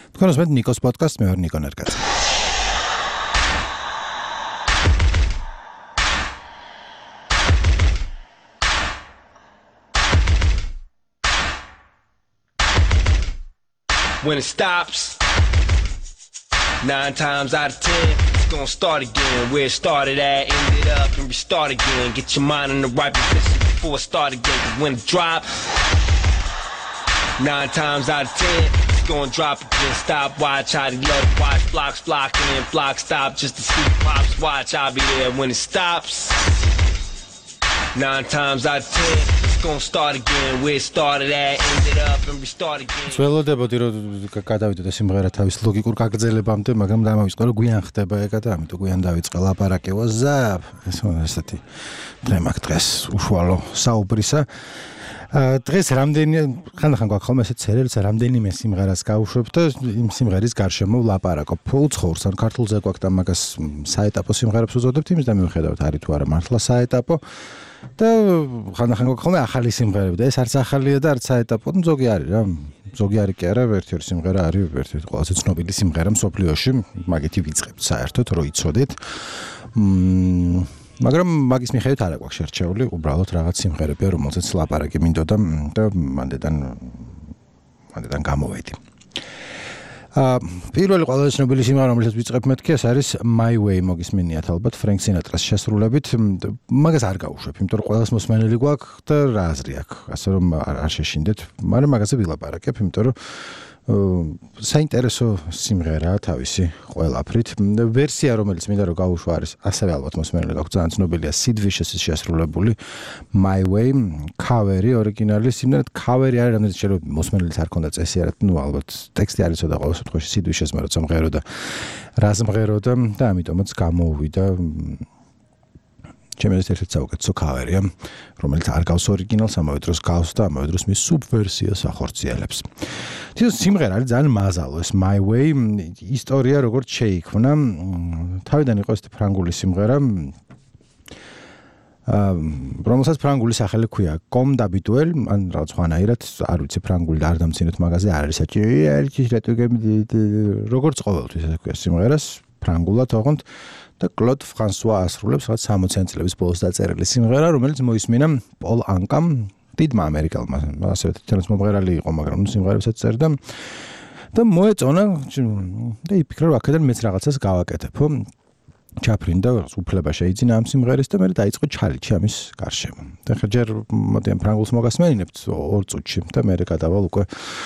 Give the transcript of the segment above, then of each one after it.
თქვენ უსმენთ ნიკოს პოდკასტს, მე ვარ ნიკო ნერგაძე. When it stops, 9 times out of 10, it's gonna start again. Where it started at, end it up and restart again. Get your mind in the right position before it start again. Cause when it drop, 9 times out of 10, it's gonna drop again. Stop, watch, how they love to watch. Blocks flocking and blocks stop just to see pops watch. I'll be there when it stops. 9 times out of 10, it's gonna start again. Where it started at, end it up and restart again. ველოდებოდი რომ გადავიდე სიმღერა თავის ლოგიკურ გაგრძელებამდე, მაგრამ დამავიწყდა რომ გვიან ხდება ეგა და ამიტომ გვიან დავიწყე ლაპარაკება ზაფ. ესეთი დღეს უშუალო საუბრისა. დღეს რამდენი ხანდახან გვაქვს ხოლმე ესეთ სერიალს რამდენიმე სიმღერას გავუშვებ და იმ სიმღერის გარშემო ვლაპარაკობ. უცხოურს ან ქართულზე გვაქვს და მაგას საეტაპო სიმღერებს უწოდებთ, იმის და მივხედავთ არის თუ არა მართლა საეტაპო. და ხანდახან გვაქვს ხოლმე ახალი სიმღერები და ეს არც ახალია და არც საეტაპო, ზოგი არის რა. ზოგი არის კი არა, ერთ-ერთი სიმღერა არის, ერთ-ერთი ყველაზე ცნობილი სიმღერა მსოფლიოში, მაგითი ვიწყებთ საერთოდ, რომ იცოდეთ. მაგრამ მაგის მიხედვით არ აქვს შერჩეული, უბრალოდ რაღაც სიმღერებია, რომელზეც ლაპარაკი მინდოდა და მანდიდან გამოვედი. პირველი ყველაზე ცნობილი სიმღერა, რომელსაც ვიწყებ მეთქი, ეს არის My Way, მოგისმენიათ ალბათ, Frank Sinatra-ს შესრულებით. მაგას არ გავუშვებ, იმიტომ რომ ყველას მოსმენელი გვაქვს და რა აზრი აქვს, ასე რომ არ შეშინდეთ, მაგრამ მაგაზე ვილაპარაკებ, იმიტომ რომ საინტერესო სიმღერაა თავისი ყველაფრით. ვერსია, რომელიც მინდა რომ გავუშვა არის, ასევე ალბათ მოსმენელი გაქვს, ძალიან ცნობილია Sid Vicious-ის შესრულებული My Way, ქავერი, ორიგინალი სიმღერა, ქავერი არის, რამდენიც შეიძლება მოსმენელის არ ქონდა წესიარად, ალბათ ტექსტი არის ცოტა ყოველ შემთხვევაში Sid Vicious-მა როცა მღეროდა, რას მღეროდა და ამიტომაც გამოუვიდა ჩემს ერთ-ერთი საუკეთესო ქავერია, რომელიც არ გავს ორიგინალს, ამავე დროს გავს და ამავე დროს მის სუბვერსიას ახორციელებს. თვითონ სიმღერა არის ძალიან მაზალო, ეს My Way, ისტორია როგორც შეიქმნა. თავიდან იყო ეს ფრანგული სიმღერა, რომელსაც ფრანგული სახელი ჰქვია Comme d'habitude, ან რაღაც სხვანაირად, არ ვიცი ფრანგული არ დამცინოთ მაგაზე, არ არის საჭირო, როგორც ყოველთვის ესე ჰქვია სიმღერას, ფრანგულად ოღონდ და კლოდ ფრანსუა ასრულებს რაღაც 60-იან წლების ბოლოს დაწერილი სიმღერა, რომელიც მოისმინა პოლ ანკამ, დიდმა ამერიკელმა, ასევე თვითონაც მომღერალი იყო, მაგრამ სიმღერებსაც წერდა და მოეწონა და იფიქრა რომ აქედან მეც რაღაცას გავაკეთებო. ჩაფრინდა უფლება შეიძინა ამ სიმღერის და მე დაიწყო ჩალიჩი ამის გარშემო. და ხა ჯერ მოდი ამ ფრანგულს მოგასმენინებთ 2 წუთში და მე გადავალ უკვე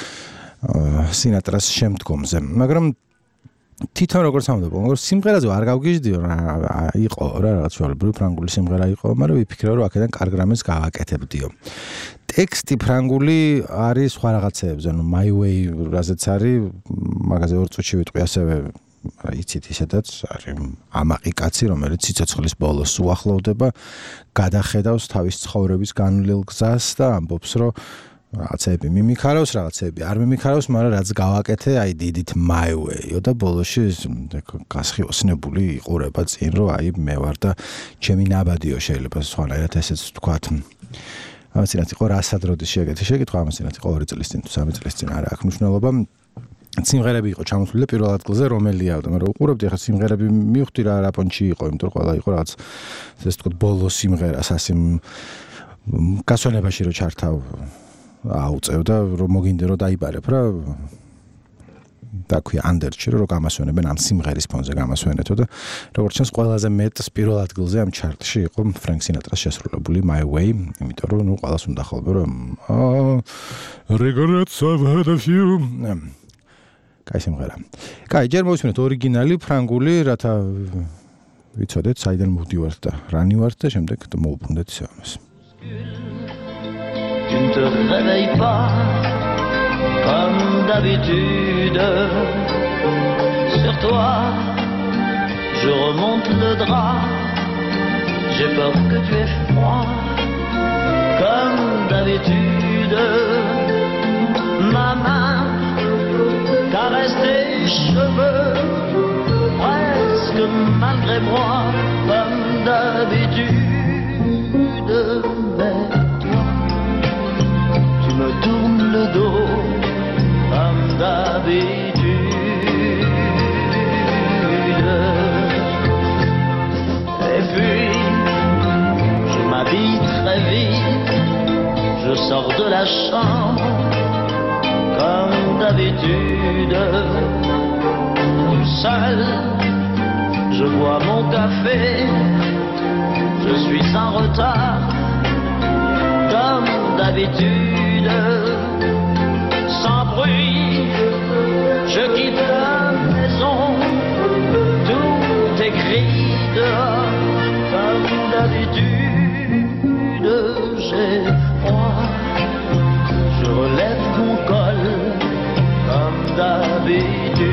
სინატრას შემდგომზე. მაგრამ თვითონ როგორც ამბობ, სიმღერაზე არ გავგიჟდიო რა იყო რა რაღაც ჩვეულებრივი ფრანგული სიმღერა იყო, მაგრამ ვიფიქრე რომ აქედან კარგ რამეს გავაკეთებდიო. ტექსტი ფრანგული არის სხვა რაღაცეებზე, ანუ My Way რაზეც არის, მაგაზე 2 წუთში ვიტყვი ასევე იცით ისედაც არის ამაყი კაცი, რომელიც სიცოცხლის ბოლოს უახლოვდება, გადახედავს თავის ცხოვრების განვლილ გზას და ამბობს, რომ რაღაცები მიმიქარავს, რაღაცები არ მიმიქარავს, მაგრამ რაც გავაკეთე, აი დიდით My Way-ო და ბოლოში გასხიოსნებული იყურება წინ, რომ აი მე ვარ და ჩემი ნაბადიო შეიძლება სხვანაირად ესეც ვთქვათ. ამასინაც იყო რასად როდის შეგეკითხა, ამასინაც იყო 2 წლის წინ თუ 3 წლის წინ არა აქვს მნიშვნელობა. სიმღერები იყო ჩამოსვლილი პირველ ადგილზე, რომელია, მაგრამ უყურებდი ახლა სიმღერები მივხვდი რა პონჩი იყო, იმიტომ რომ ყველა იყო რაღაც ესე ვთქვათ ბოლო სიმღერას ასე გასვენებაში რო ჩართავ აუწევდა რომ მოგინდა რომ დაიბარებ რა და ქვია ანდერჩი რომ გამასვენებენ ამ სიმღერის ფონზე გამასვენეთო და როგორც ჩანს ყველაზე მეტს პირველ ადგილზე ამ ჩარტში იყო ფრენკ სინატრას შესრულებული My Way, იმიტომ რომ ნუ ყველას უნდა ხოლმე რომ regrets I've had a few კაი სიმღერა. კაი, ჯერ მოვისმინეთ ორიგინალი ფრანგული, რათა ვიცოდეთ საიდან მოვდივართ და რანი ვართ და შემდეგ მოვუბრუნდეთ ისე ამას. Tu ne te réveilles pas comme d'habitude. Sur toi, je remonte le drap. J'ai peur que tu aies froid comme d'habitude. Ma main caresse tes cheveux presque malgré moi comme d'habitude. Mais me tourne le dos comme d'habitude. sors de la chambre comme d'habitude, tout seul, je bois mon café, je suis en retard comme d'habitude, sans bruit, je quitte la maison, tout est gris dehors comme d'habitude, j'ai froid, je relève mon col comme d'habitude.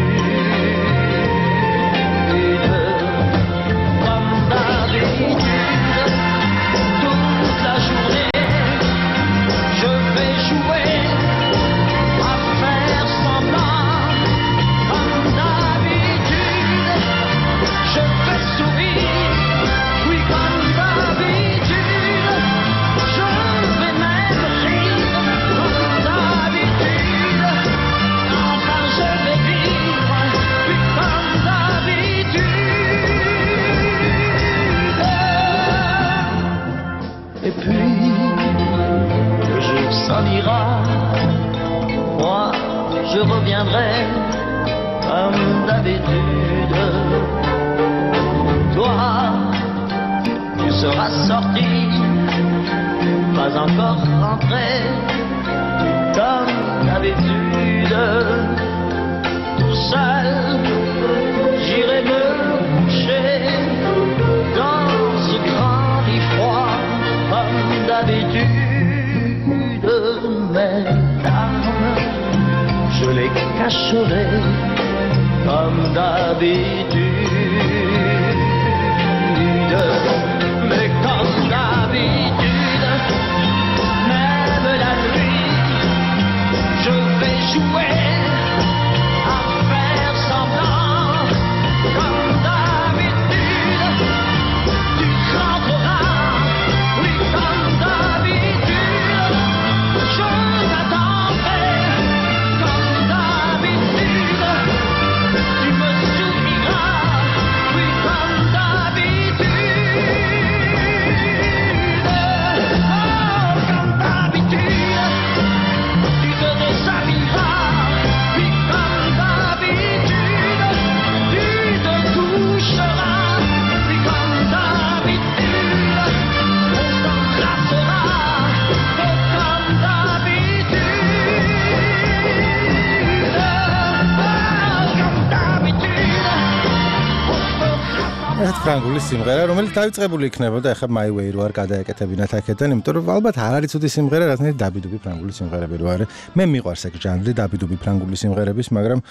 Moi, je reviendrai comme d'habitude. Toi, tu seras sorti, pas encore rentré comme d'habitude. Tout seul, j'irai me coucher dans ce grand lit froid comme d'habitude. Mes larmes, je les cacherai comme d'habitude. Mais comme d'habitude, même la nuit, je vais jouer à faire semblant comme d'habitude. Tu rentreras, oui, comme d'habitude. Je t'attendrai comme d'habitude. Tu me souriras, oui, comme d'habitude. Oh, comme d'habitude. Tu te déshabilleras, oui, comme d'habitude. Tu te coucheras, oui, comme d'habitude. On s'embrassera, comme d'habitude. ეს ფრანგული სიმღერა, რომელიც დაიწყებული იქნებოდა, ეხლა My Way რო არ გადაეკეთებინათ აქედან, იმიტომ რომ ალბათ არ არის უთი სიმღერა, რაღაცნაირი დაბიდობი ფრანგული სიმღერები რო არის. მე მიყვარს ეგ ჟანრი დაბიდობი ფრანგული სიმღერების, მაგრამ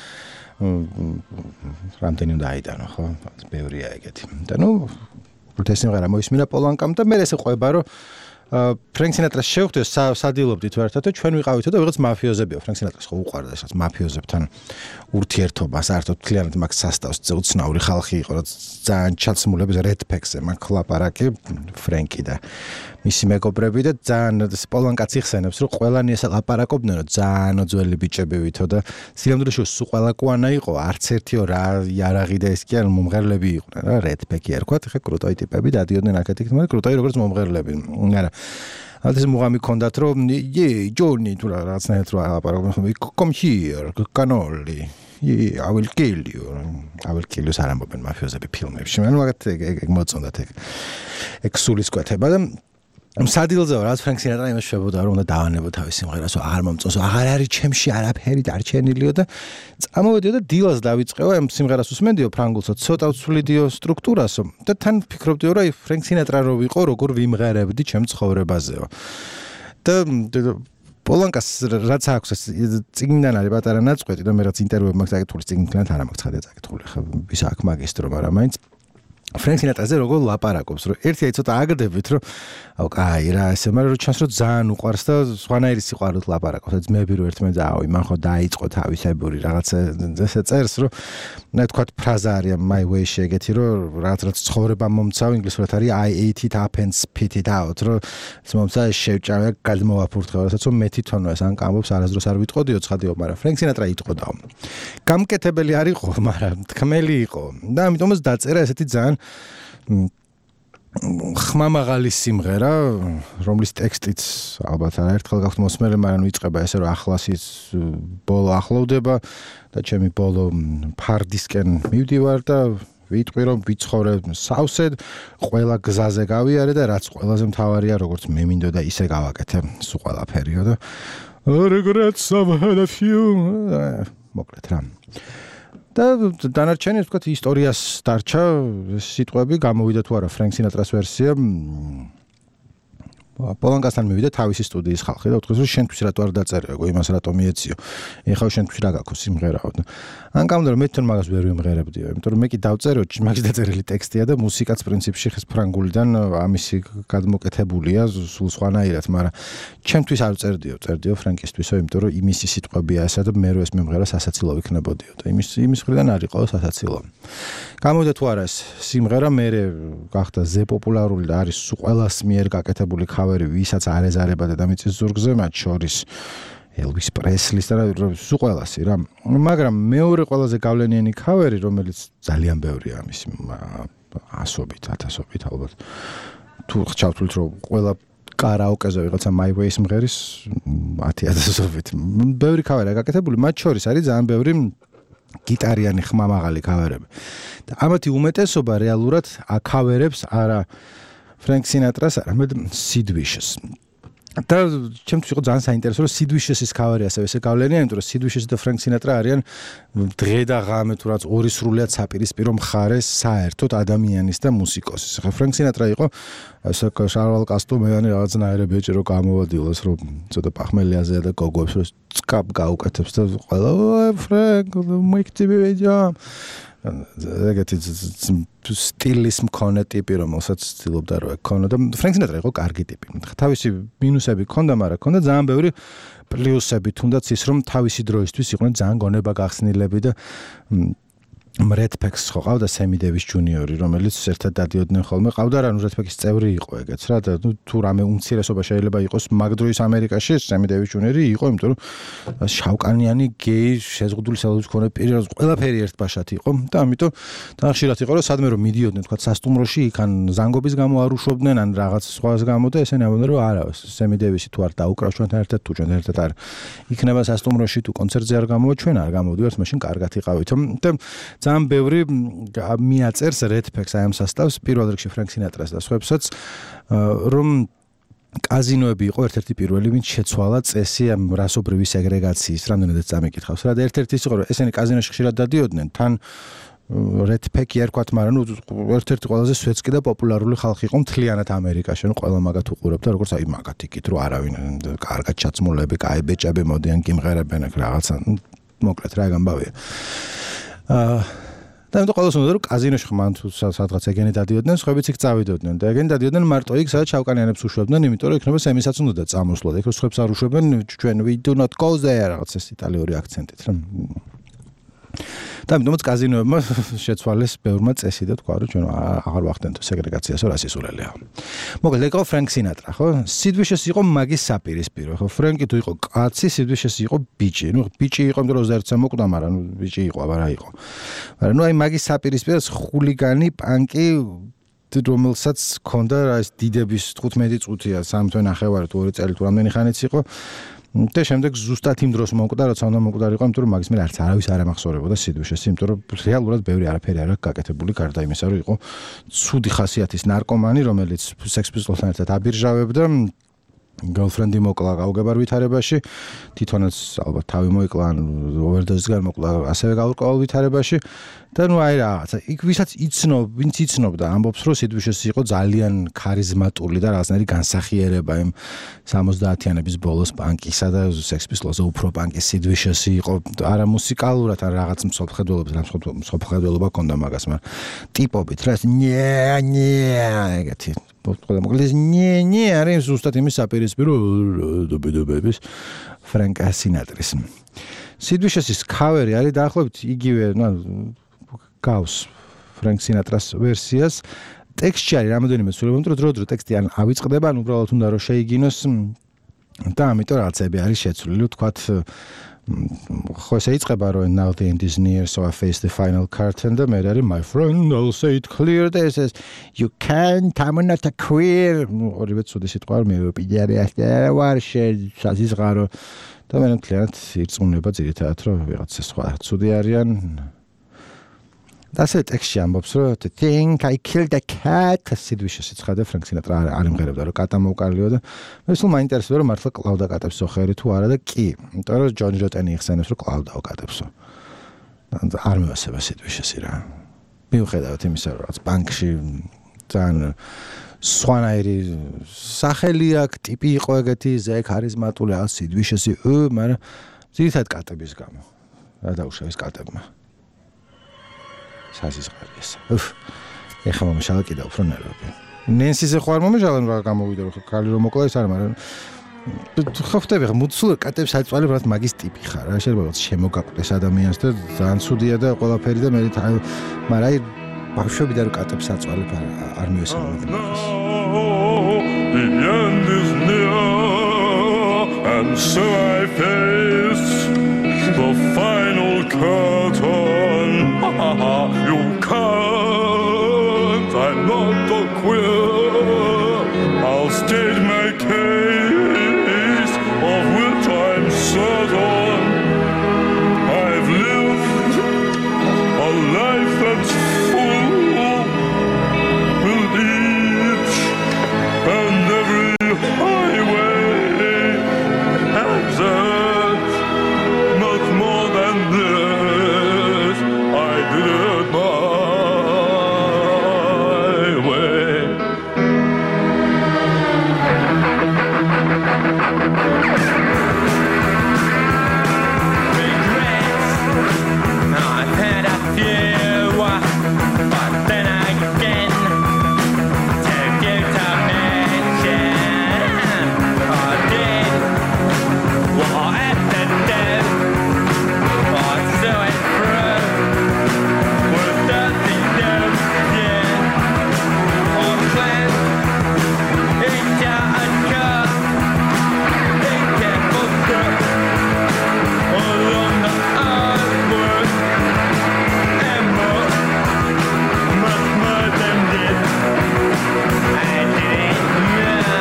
რამდენი უნდა აიტანო, ხო? ბევრია ეგეთი. და ნუ ეს სიმღერა მოისმინა პოლანკამ და მე ესე ყვება, რომ ფრენკ სინატრას შევხვდეთ, სადილობდით ერთად და ჩვენ ვიყავითო და ვიღაც მაფიოზებია. ფრენკ სინატრას ხო უყვარდა ეს მაფიოზებთან ურთიერთობა, საერთოდ მთლიანად მაგ სასტავს უცნაური ხალხი იყო, რაც ძალიან ჩაცმულებს რედფექსზე მაგ ლაპარაკი ფრენკი და მისი მეგობრები და ძალიან პოლანკაც იხსენებს, რომ ყველანი ეს ლაპარაკობდნენ, რომ ძალიან ძველი ბიჭები ვითო და სიამდვილეში სულ ყველა კვანა იყო, არც ერთიო რა იარაღი და ეს კი არ მომღერლები იყვნენ რა, რედფეკი ერქვათ, ხე კრუტოი ტიპები დადიოდნენ აქეთ იქ, მაგრამ კრუტოი როგორც მომღერლები. არა ალდეს მუღამი კონდათ რომ ჯონი თუ რაღაცნაირად რა ლაპარაკობენ, come here, canoli. I will kill you. I will kill you არ ამბობენ მაფიოზები ფილმებში. მე მაგათ ეგ მოწონდათ ეგ სულის კვეთება და სადილზე რაც ფრენკ სინატრა იმას შვებოდა რომ უნდა დავანებო თავის სიმღერას, რომ არ მომწონს, აღარ არის ჩემში არაფერი დარჩენილიო და წამოვედიო და დილას დავიწყეო ამ სიმღერას უსმენდიო ფრანგულსო, ცოტა ვცვლიდიო სტრუქტურასო და თან ვფიქრობდიო რომ აი ფრენკ სინატრა რო ვიყო, როგორ ვიმღერებდი ჩემ ცხოვრებაზეო. და პოლანკას რაც აქვს ეს წიგნიდან არის პატარა ნაწყვეტი და მე რაც ინტერვიუები მაქვს აკითხული წიგნიდან არ მაქვს ცხადია აკითხული, ხა ვის აქ მაგისტრო, მაგრამ მაინც ფრენკ სინატრაზე როგორ ლაპარაკობს, რომ ერთი აი ცოტა აგდებით, რომ აუ კაი რა, ესე მაგრამ რომ ჩანს რომ ძალიან უყვარს და სხვანაირი სიყვარულით ლაპარაკობს. და ძმები რო ერთმანეთს აუი, მან ხო დაიწყო თავისებური რაღაცა ესე წერს, რომ ნუ თქვათ ფრაზა არის my way-ში ეგეთი, რომ რაღაც ცხოვრება მომცავ, ინგლისურად არის I ate it up and spit it out, რომ მომცა შევჭამე გადმოვაფურთხე, რასაც რომ მე თვითონ ეს ან კამბობს არასდროს არ ვიტყოდიო ცხადიო, მაგრამ ფრენკ სინატრა იტყოდაო. გამკეთებელი არ იყო, მაგრამ თქმელი იყო. და ამიტომაც დაწერა ესეთი ძალიან ხმამაღალი სიმღერა, რომლის ტექსტიც ალბათ არაერთხელ გაქვთ მოსმენელი, მაგრამ ვიწყება ესე რომ ახლასიც ბოლო ახლოვდება და ჩემი ბოლო ფარდისკენ მივდივარ და ვიტყვი რომ ვიცხოვრე სავსედ, ყველა გზაზე გავიარე და რაც ყველაზე მთავარია, როგორც მე მინდოდა ისე გავაკეთე, სულ ყველაფერიო და regrets I've had a few მოკლედ რა. და დანარჩენი ვთქვათ ისტორიას დარჩა სიტყვები გამოვიდა თუ არა ფრენკ სინატრას ვერსია პოლანკასთან მივიდა თავისი სტუდიის ხალხი და უთხრეს რომ შენთვის რატო არ დაწერეო იმას რატო მიეციო ეხლა შენთვის რა გაქვს სიმღერაო ან გამდა რომ მე თვითონ მაგას ვერ ვიმღერებდიო იმიტომ რომ მე კი დავწერო მაგის დაწერილი ტექსტია და მუსიკაც პრინციპში ხეს ფრანგულიდან ამისი გადმოკეთებულია სულ სხვანაირად მაგრამ ჩემთვის არ წერდიო ფრენკისთვისო იმიტომ რომ იმისი სიტყვებია ესა და მე რო ეს მიმღერა სასაცილო ვიქნებოდიო და იმის მხრიდან არ იყო სასაცილო გამოვიდა თუ არა ეს სიმღერა მე გახდა ზეპოპულარული და არის სულ ყველას მიერ გაკეთებული ვისაც არ ეზარება დედამიწის ზურგზე, მათ შორის ელვის პრესლის და სულ ყველასი რა. მაგრამ მეორე ყველაზე გავლენიანი ქავერი, რომელიც ძალიან ბევრია ამის ასობით, ათასობით ალბათ. თუ ჩავთვლით რომ ყველა კარაოკეზე ვიღაცა My Way სიმღერის 10,000-ობით. ბევრი ქავერია გაკეთებული, მათ შორის არის ძალიან ბევრი გიტარიანი ხმამაღალი ქავერები. და ამათი უმეტესობა რეალურად აქავერებს არა Frank Sinatras არამედ Sid Vicious. და ჩემთვის იყო ძალიან საინტერესო რომ Sid Vicious-ის ქავერი ასევე ესე გავლენია, იმიტომ რომ Sid Vicious და Frank Sinatra არიან დღე და ღამე თუ რაც ორი სრულიად საპირისპირო მხარე საერთოდ ადამიანის და მუსიკოსის. ხა Frank Sinatra იყო ასე შარვალ კასტომიანი რაღაცნაირი ბეჭი რომ გამოვადილოს რომ ცოტა პახმელიაზეა და გოგოებს რომ წკაპ გაუკეთებს და ყველა Frank მოიქცები ჯამ ეგეთი სტილის მქონე ტიპი რომელსაც ცდილობდა რომ ეკონო და ფრენკ სინატრა იყო კარგი ტიპი. თავისი მინუსები ჰქონდა, მაგრამ ჰქონდა ძალიან ბევრი პლუსები, თუნდაც ის რომ თავისი დროისთვის იყვნენ ძალიან გონება გახსნილები და Red Pax ხო ყავდა Sammy Davis Jr-ი, რომელიც ერთად დადიოდნენ ხოლმე. ყავდა რა, Red Pax-ის წევრი იყო ეგეც რა და თუ რამე უმცირესობა შეიძლება იყოს მაგ დროის ამერიკაში, Sammy Davis Jr-ი იყო, იმიტომ რომ შავკანიანი გეი შეზღუდული საუბრების მქონე პირი, ყველაფერი ერთ ბაშად იყო და ამიტომ თან ხშირად იყო რომ სადმე რომ მიდიოდნენ თქვა სასტუმროში, იქან ზანგობის გამო არ უშვებდნენ ან რაღაც სხვას გამო და ესენი ამბობდნენ რომ არა, Sammy Davis-ი თუ არ დაუკრავს ჩვენთან ერთად, თუ ჩვენთან ერთად არ იქნება სასტუმროში თუ კონცერტზე არ გამოვა, ჩვენ არ გამოვდივართ, მაშინ კარგად იყავით. და ძალიან ბევრი მიაწერს Red Pax აი ამ სასტავს პირველ რიგში Frank Sinatras და სხვებსაც რომ კაზინოები იყო ერთ-ერთი პირველი ვინც შეცვალა წესი ამ რასობრივი სეგრეგაციის რამდენადაც წამიკითხავს რა და ერთ-ერთი ის იყო რომ ესენი კაზინოში ხშირად დადიოდნენ თან Red Pack-ი ერქვათ მაგრამ ნუ ერთ-ერთი ყველაზე სვეცკი და პოპულარული ხალხი იყო მთლიანად ამერიკაში ნუ ყველა მაგათ უყურებდა როგორც აი მაგათ იქით რომ არავინ კარგად ჩაცმულები, კაი ბეჭები მოდიან გიმღერებენ აქ რაღაცა მოკლედ რა გამბავია და ამიტომ ყველას უნდა რომ კაზინოში ხმან თუ სადღაც ეგენი დადიოდნენ, სხვაებიც იქ წავიდოდნენ და ეგენი დადიოდნენ მარტო იქ სადაც შავკანიანებს უშვებდნენ, იმიტომ რომ იქნება სემისაც უნდა წამოსვლოთ. ეგ სხვებს არ უშვებენ, ჩვენ we do not go there რაღაც ეს იტალიური აქცენტით რა. და ამიტომაც კაზინოებმა შეცვალეს ბევრმა წესი და თქვა რომ ჩვენ აღარ ვახდენთ სეგრეგაციას რა სისულელეა. მოკლედ ეგ იყო Frank Sinatra, ხო? Sid Vicious იყო მაგის საპირისპირო, ხო? Frank-ი თუ იყო კაცი, Sid Vicious იყო ბიჭი. ნუ ბიჭი იყო, იმიტომ რომ 21-ზე მოკვდა, მაგრამ ბიჭი იყო, აბა რა იყო. მაგრამ ნუ აი მაგის საპირისპიროს ხულიგანი, პანკი რომელსაც ჰქონდა რა ეს დიდების 15 წუთია, 3 თვე ნახევარი თუ 2 წელი თუ რამდენი ხანიც იყო. და შემდეგ ზუსტად იმ დროს მოკვდა, როცა უნდა მოკვდარიყო, იმიტომ რომ მაგის მე არც არავის არ ამახსოვრებოდა Sid Vicious-ი, იმიტომ რომ რეალურად ბევრი არაფერი არ აქვს გაკეთებული, გარდა იმისა, რომ იყო ცუდი ხასიათის ნარკომანი, რომელიც Sex Pistols-თან ერთად აბირჟავებდა, girlfriend-ი მოკლა გაუგებარ ვითარებაში, თვითონაც ალბათ თავი მოიკლა, overdose-გან მოკლა ასევე გაურკვეველ ვითარებაში და ნუ აი რაღაცა, იქ ვინც იცნობდა, ამბობს რომ Sid Vicious იყო ძალიან ქარიზმატული და რაღაცნაირი განსახიერება იმ 70-იანების ბოლოს პანკისა და Sex Pistols-ზე უფრო პანკი Sid Vicious-ი იყო, არა მუსიკალურად, ან რაღაც მსოფლმხედველობა ჰქონდა მაგას, მაგრამ ტიპობით რა, ეგეთი ყველა მოკლედ ნე არის ზუსტად იმის საპირისპირო დუბების Frank Sinatras. Sid Vicious-ის ქავერი არის დაახლოებით იგივე, გავს Frank Sinatras ვერსიას. ტექსტში არის რამოდენიმე ცვლილება, რომ დრო-დრო ტექსტი ან ავიწყდება, ან უბრალოდ უნდა რომ შეიგინოს და ამიტომ რაღაცები არის შეცვლილი, თქვათ ხო ესე იწყება რომ now the end is near so I face the final curtain და მე არის my friend I'll say it clear this is you can't I'm not a queer ორივე ცუდი სიტყვა მე პიდარი ვარ შეზღარო და მე მთლიანად ირწმუნება ძირითადად რომ ვიღაცა სხვა ცუდი არიან და ასე ტექსტში ამბობს რომ the thing I killed a cat სიდვიშე სიცხადე ფრენკ სინატრა არ იმღერებდა რომ კატა მოუკარლიო და მე სულ მაინტერესებდა რომ მართლა კლავდა კატებს სოხერი თუ არა და კი იმიტომ რომ ჯონი როტენი იხსენებს რომ კლავდაო კატებსო არ მევასება სიდვიშეს რა მიუხედავად იმისა რომ რაც ბანკში ძალიან სვანაირი სახელი აქვს ტიპი იყო ეგეთი ზე ქარიზმატული ან სიდვიშესი მაგრამ ძირითადად კატების გამო რა დაუშავის კატებმა საზიზღარი ეს. ეხლა მომშალა კიდე უფრო ნერვები. ნენსიზე ხო არ მომეშალა რა გამოვიდა რომ ხალი რომ მოკლა ეს არ მაგრამ ხო ხტები ხა მუცულ კატებს აწვალებ რა მაგის ტიპი ხარ რა შეიძლება შემოგაკვდეს ადამიანს და ძალიან ცუდია და ყველაფერი და მე მაგრამ აი ბავშვები და რო კატებს აწვალებ არ მივესალმებ მაგას. The end is near and so I face the final curtain you can't I'm not a queer I'll state my case of which I'm certain I've lived a life that's full with each and every highway exit much more than this I did it my way regrets I've had a few but then again to give to mention I did what I had to do I saw it through with nothing new yeah I planned it and cut it can't go through along the artwork and more much more than this I didn't know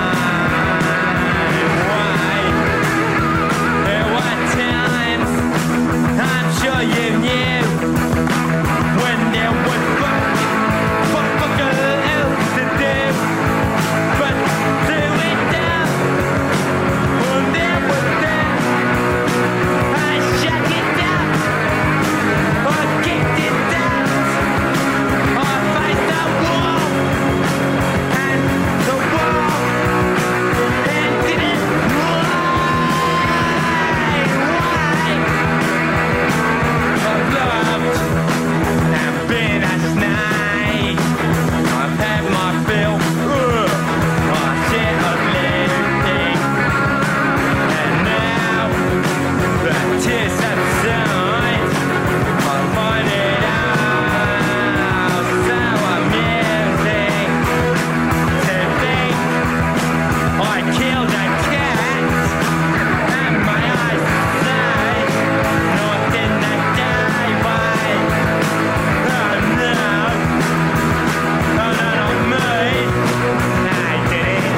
why there were times I'm sure you knew when there was fuck else to do but do it down when there was that I shut it down I kicked it down I faced the wall and the wall and didn't I've loved and been a snake I've had my fill my shit of living and now the tears subside I find it out so amusing to think I killed a cat and my eyes say not in the daylight oh no not me I didn't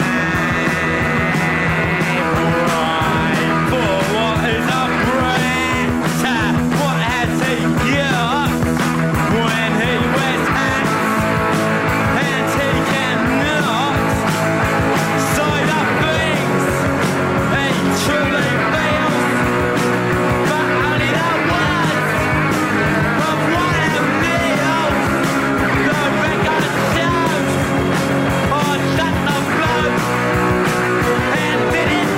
right for what is a breath what has he got when he wears hats and he cannot say the things he truly feels but only the words of what it feels the record shows or shut the blood and did it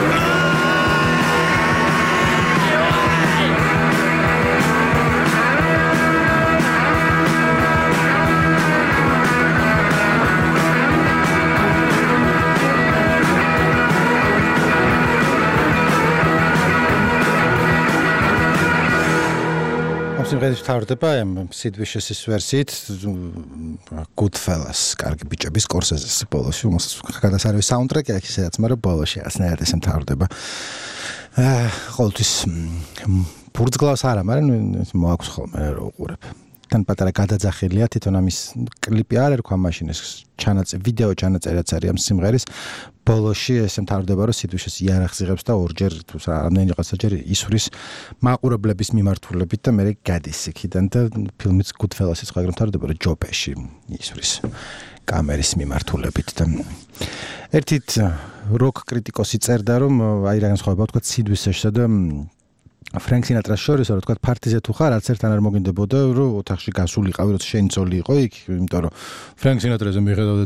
სიმღერის თავდება სიდვიშესის ვერსიით Goodfellas კარგი ბიჭების სკორსეზეს ბოლოში გადასარევი საუნდტრეკი აქვს სადაც მაგრამ ბოლოში ასნაირად ესე მთავრდება ყოველთვის ბურძგლავს არა, მაგრამ მოაქვს ხოლმე რა უყურებ. თან პატარა გადაძახილია თვითონ ამის კლიპი არ ერქვა მაშინ ეს ვიდეო ჩანაწერიც არის ამ სიმღერის ბოლოში ესე მთავრდება რომ სიტუაციას იარაღს იღებს და ორჯერ თუ რამდენი რაღაცაჯერ ისვრის მაყურებლების მიმართულებით და მე გადის იქიდან და ფილმიც Goodfellas-ის ყაგრა მთავრდება რომ ჯოპეში ისვრის კამერის მიმართულებით და ერთით როკ კრიტიკოსი წერდა რომ აი რაღაც სხვა ვთქვა სიდვისეშსა და ფრენკ სინატრას შორის რომ თქვა პარტიზე თუ ხარ არც ერთთან არ მოგინდებოდა რომ ოთახში გასულიყავი როცა შენი ძოლი იყო იქ იმიტომ რომ ფრენკ სინატრაზე მიხედავდა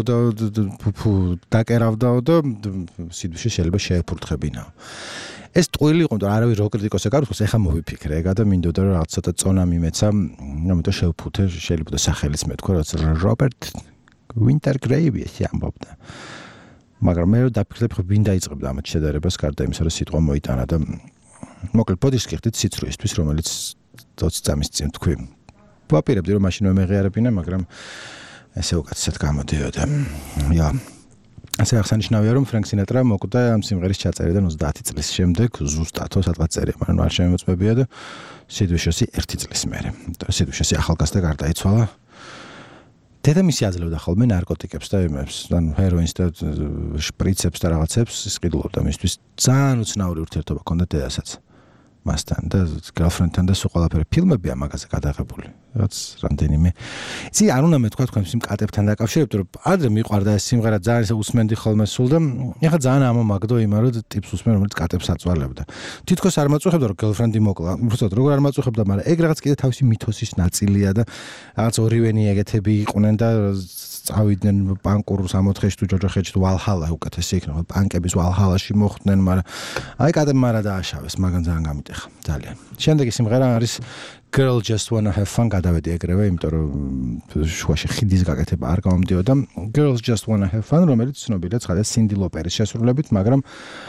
დაკერავდა და სიდვიში შეიძლება შეეფურთხებინაო ეს ტყუილი იყო და არავის როკ კრიტიკოსი გარკვეულს ეხა მოვიფიქრე ეგა და მინდოდა რომ რაღაც ცოტა წონა მიმეცა ამიტომ შევფუთე შეიძლება და სახელიც მეთქვა რაც რობერტ ვინტერ გრეივი ეს ამბობდა მაგრამ მე დაფიქრდები ხო ვინ დაიწყებდა ამ შედარებას გარდა იმისა რომ სიტყვა მოიტანა და მოკლედ პოდიშკი ხდით სიცრუისთვის რომელიც 20 წამის წინ თქვი ვაპირებდი რომ მაშინვე მეღიარებინა მაგრამ ესე უკაცრად გამოდიოდა ასე აღსანიშნავია რომ ფრენკ სინატრა მოკვდა ამ სიმღერის ჩაწერიდან 30 წლის შემდეგ ზუსტათო სადღაც წერია მაგრამ არ შემოწმებია და სიდვიშოსი 1 წლის მერე სიდვიშოსი ახალგაზრდა გარდაიცვალა დედამისი აძლევდა ხოლმე ნარკოტიკებს და იმებს ანუ ჰეროინს და შპრიცებს და რაღაცებს ისყიდულობდა მისთვის ძალიან უცნაური ურთიერთობა ჰქონდა დედასაც მასთან და გერლფრენდთან და სულ ყველაფერი ფილმებია მაგაზე გადაღებული რაც რამდენიმე იცი არ უნდა მეთქვა თქვენ იმ კატებთან დაკავშირებით რომ ადრე მიყვარდა ეს სიმღერა ძალიან უსმენდი ხოლმე სულ და ეხლა ძალიან ამომაგდო იმან რომ ტიპს უსმენ რომელიც კატებს აწვალებდა თითქოს არ მაწუხებდა რომ გერლფრენდი მოკლა უბრალოდ როგორ არ მაწუხებდა მაგრამ ეგ რაღაც კიდე თავისი მითოსის ნაწილია და რაღაც ორივენი ეგეთები იყვნენ და წავიდნენ პანკურ 64-ში თუ ჯოჯოხეთში თუ ვალჰალა უკეთესი იქნება პანკების ვალჰალაში მოხვდნენ მაგრამ აი კატებმა რა დააშავეს მაგან ძალიან გამიტეხა ძალიან შემდეგი სიმღერა არის Girl Just Wanna Have Fun გადავედი ეგრევე იმიტომ რომ შუაში ხიდის გაკეთება არ გამომდიოდა Girls Just Wanna Have Fun რომელიც ცნობილია ცხადად Cindy Lauper-ის შესრულებით მაგრამ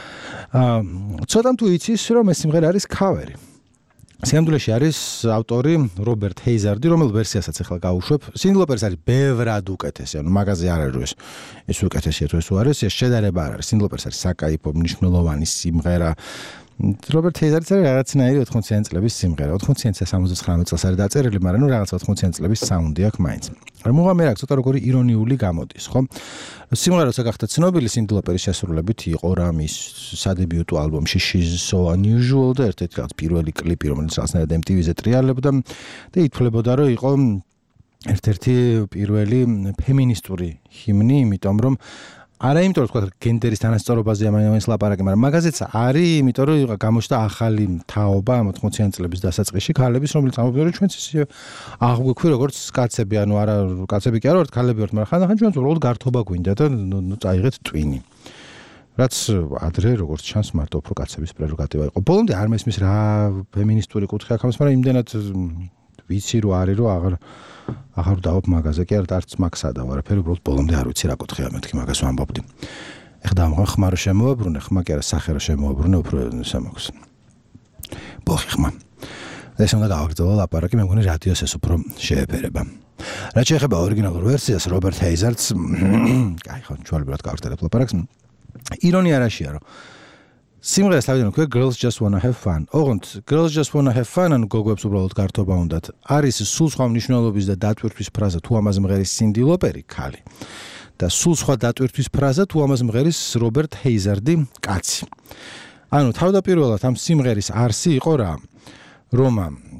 ცოტა თუ იცის რომ ეს სიმღერა არის ქავერი სიამდვილეში არის ავტორი რობერტ ჰეიზარდი, რომელ ვერსიასაც ახლა გავუშვებ. Cindy Lauper-ის არის ბევრად უკეთესი, ანუ მაგაზე არ არის ეს უკეთესია თუ ეს არის, ეს შედარება არ არის. Cindy Lauper-ის არის საკაიფო მნიშვნელოვანი სიმღერა. რობერტ ჰეიზარდიც არის რაღაცნაირი 80-იანი წლების სიმღერა. 80-იანი 79 წელს არის დაწერილი, მაგრამ ნუ რაღაც 80-იანი წლების საუნდი აქვს მაინც. მუღამი რა ცოტა როგორი ირონიული გამოდის, ხო? სიმღერა როცა გახდა ცნობილი Cindy Lauper-ის შესრულებით იყო რა მის სადებიუტო ალბომში She's So Unusual და ერთ-ერთი რაღაც პირველი კლიპი, რომელიც რაღაცნაირად MTV-ზე ტრიალებდა და ითვლებოდა რომ იყო ერთ-ერთი პირველი ფემინისტური ჰიმნი, იმიტომ რომ არა იმიტომ რომ თქვა გენდერის თანასწორობაზე ამას ლაპარაკი, მაგრამ მაგაზეც არის, იმიტომ რომ გამოჩნდა ახალი თაობა 80-იანი წლების დასაწყისში ქალების, რომელიც ამბობდა რომ ჩვენც ისე აღვიქვი როგორც კაცები, ანუ არა კაცები კი არა ვართ, ქალები ვართ, მაგრამ ხანდახან ჩვენც უბრალოდ გართობა გვინდა და ნუ წაიღეთ ტვინი. რაც ადრე როგორც ჩანს მარტო უფრო კაცების პრეროგატივა იყო. ბოლომდე არ მესმის რა ფემინისტური კუთხე აქვს, მაგრამ იმდენად ვიცი რომ არის რომ აღარ დავობ მაგაზე კი არა არც მაგსადა ვარაფერი უბრალოდ ბოლომდე არ ვიცი რა კუთხეა მეთქი მაგას ვამბობდი ეხლა დამღან ხმარო შემოაბრუნე ხმა კი არა სახერო შემოაბრუნე უფრო სამაქვს ბოხი ხმა ეს უნდა გავაგრძელო ლაპარაკი მე მგონი რადიოს ეს უფრო შეეფერება რაც შეეხება ორიგინალურ ვერსიას რობერტ ჰეიზარდს კაი ხო ჩვეულებრივად გავაგრძელებ ლაპარაკს ირონია რაშია რომ სიმღერას თავიდან ქვია Girls Just Wanna Have Fun. ოღონდ Girls Just Wanna Have Fun ან გოგოებს უბრალოდ გართობა უნდათ. არის სულ სხვა მნიშვნელობის და დატვირთვის ფრაზა თუ ამაზე მღერის Cindy Lauper-ი ქალი. და სულ სხვა დატვირთვის ფრაზა თუ ამაზე მღერის რობერტ ჰეიზარდი კაცი. ანუ თავდაპირველად ამ სიმღერის არსი იყო რა რომ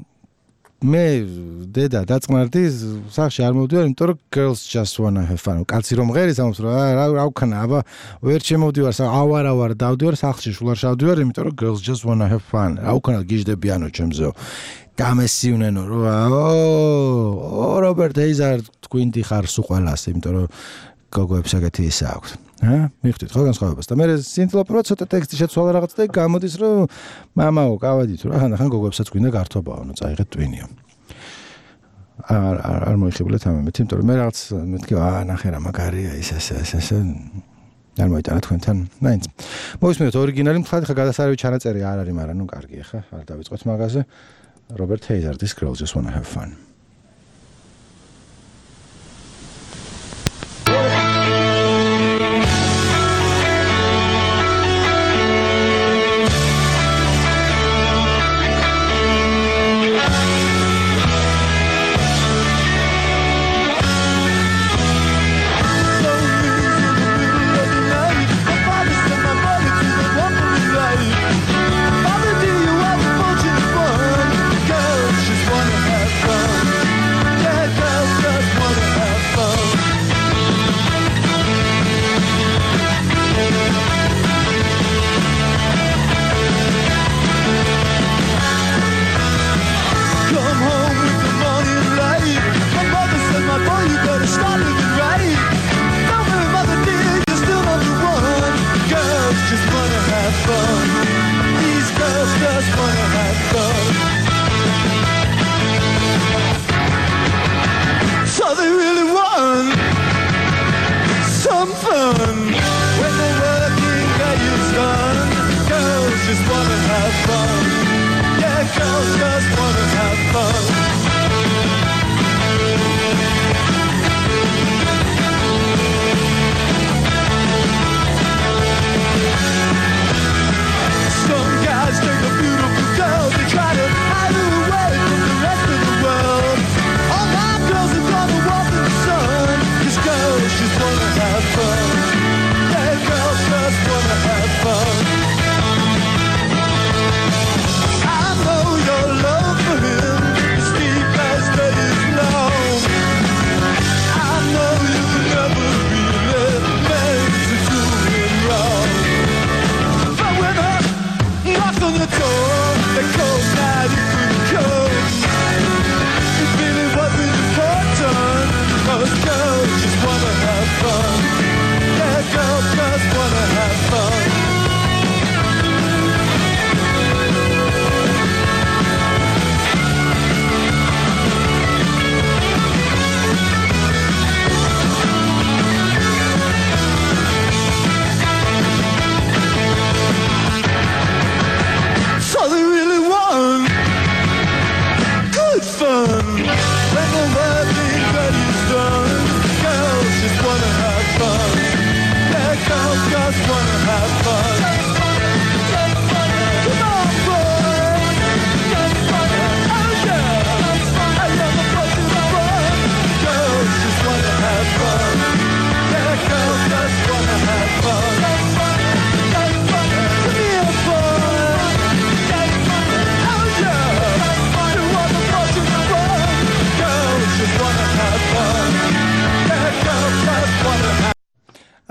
მე დედა დაწყნარდი სახში არ მოვდივარ, იმიტომ რომ Girls Just Wanna Have Fun. კაცი რომ მღერის ამას რა ვქნა, აბა ვერ შემოვდივარ, ავარ დავდივარ სახში, სულ არ შავდივარ, იმიტომ რომ Girls Just Wanna Have Fun. რა ვქნა გიждებიანო ჩემზეო. გამესივნენო რომ რობერტ ჰეიზარდ თქვინდი ხარ სულ ყველას, იმიტომ რომ გოგოებს ეგეთი ისე აქვს. მიხდით ხო განსხვავებას და მე Cindy Lauper-მა ცოტა ტექსტი შეცვალა რაღაც და გამოდის რომ მამაო გავადი თუ რა ხან გოგოებსაც გვინდა გართობაა ანუ წაიღეთ ტვინიო არ მოიხიბლეთ ამით იმიტომ რომ მე რაღაც მეთქი ნახე რა მაგარია ეს არ მოიტანა თქვენთან მაინც მოვისმენთ ორიგინალი მხოლოდ ხა გადასარევი ჩანაწერი არ არის მაგრამ ნუ კარგია ხა არ დავიწყოთ მაგაზე რობერტ ჰეიზარდის Girls Just Wanna Have Fun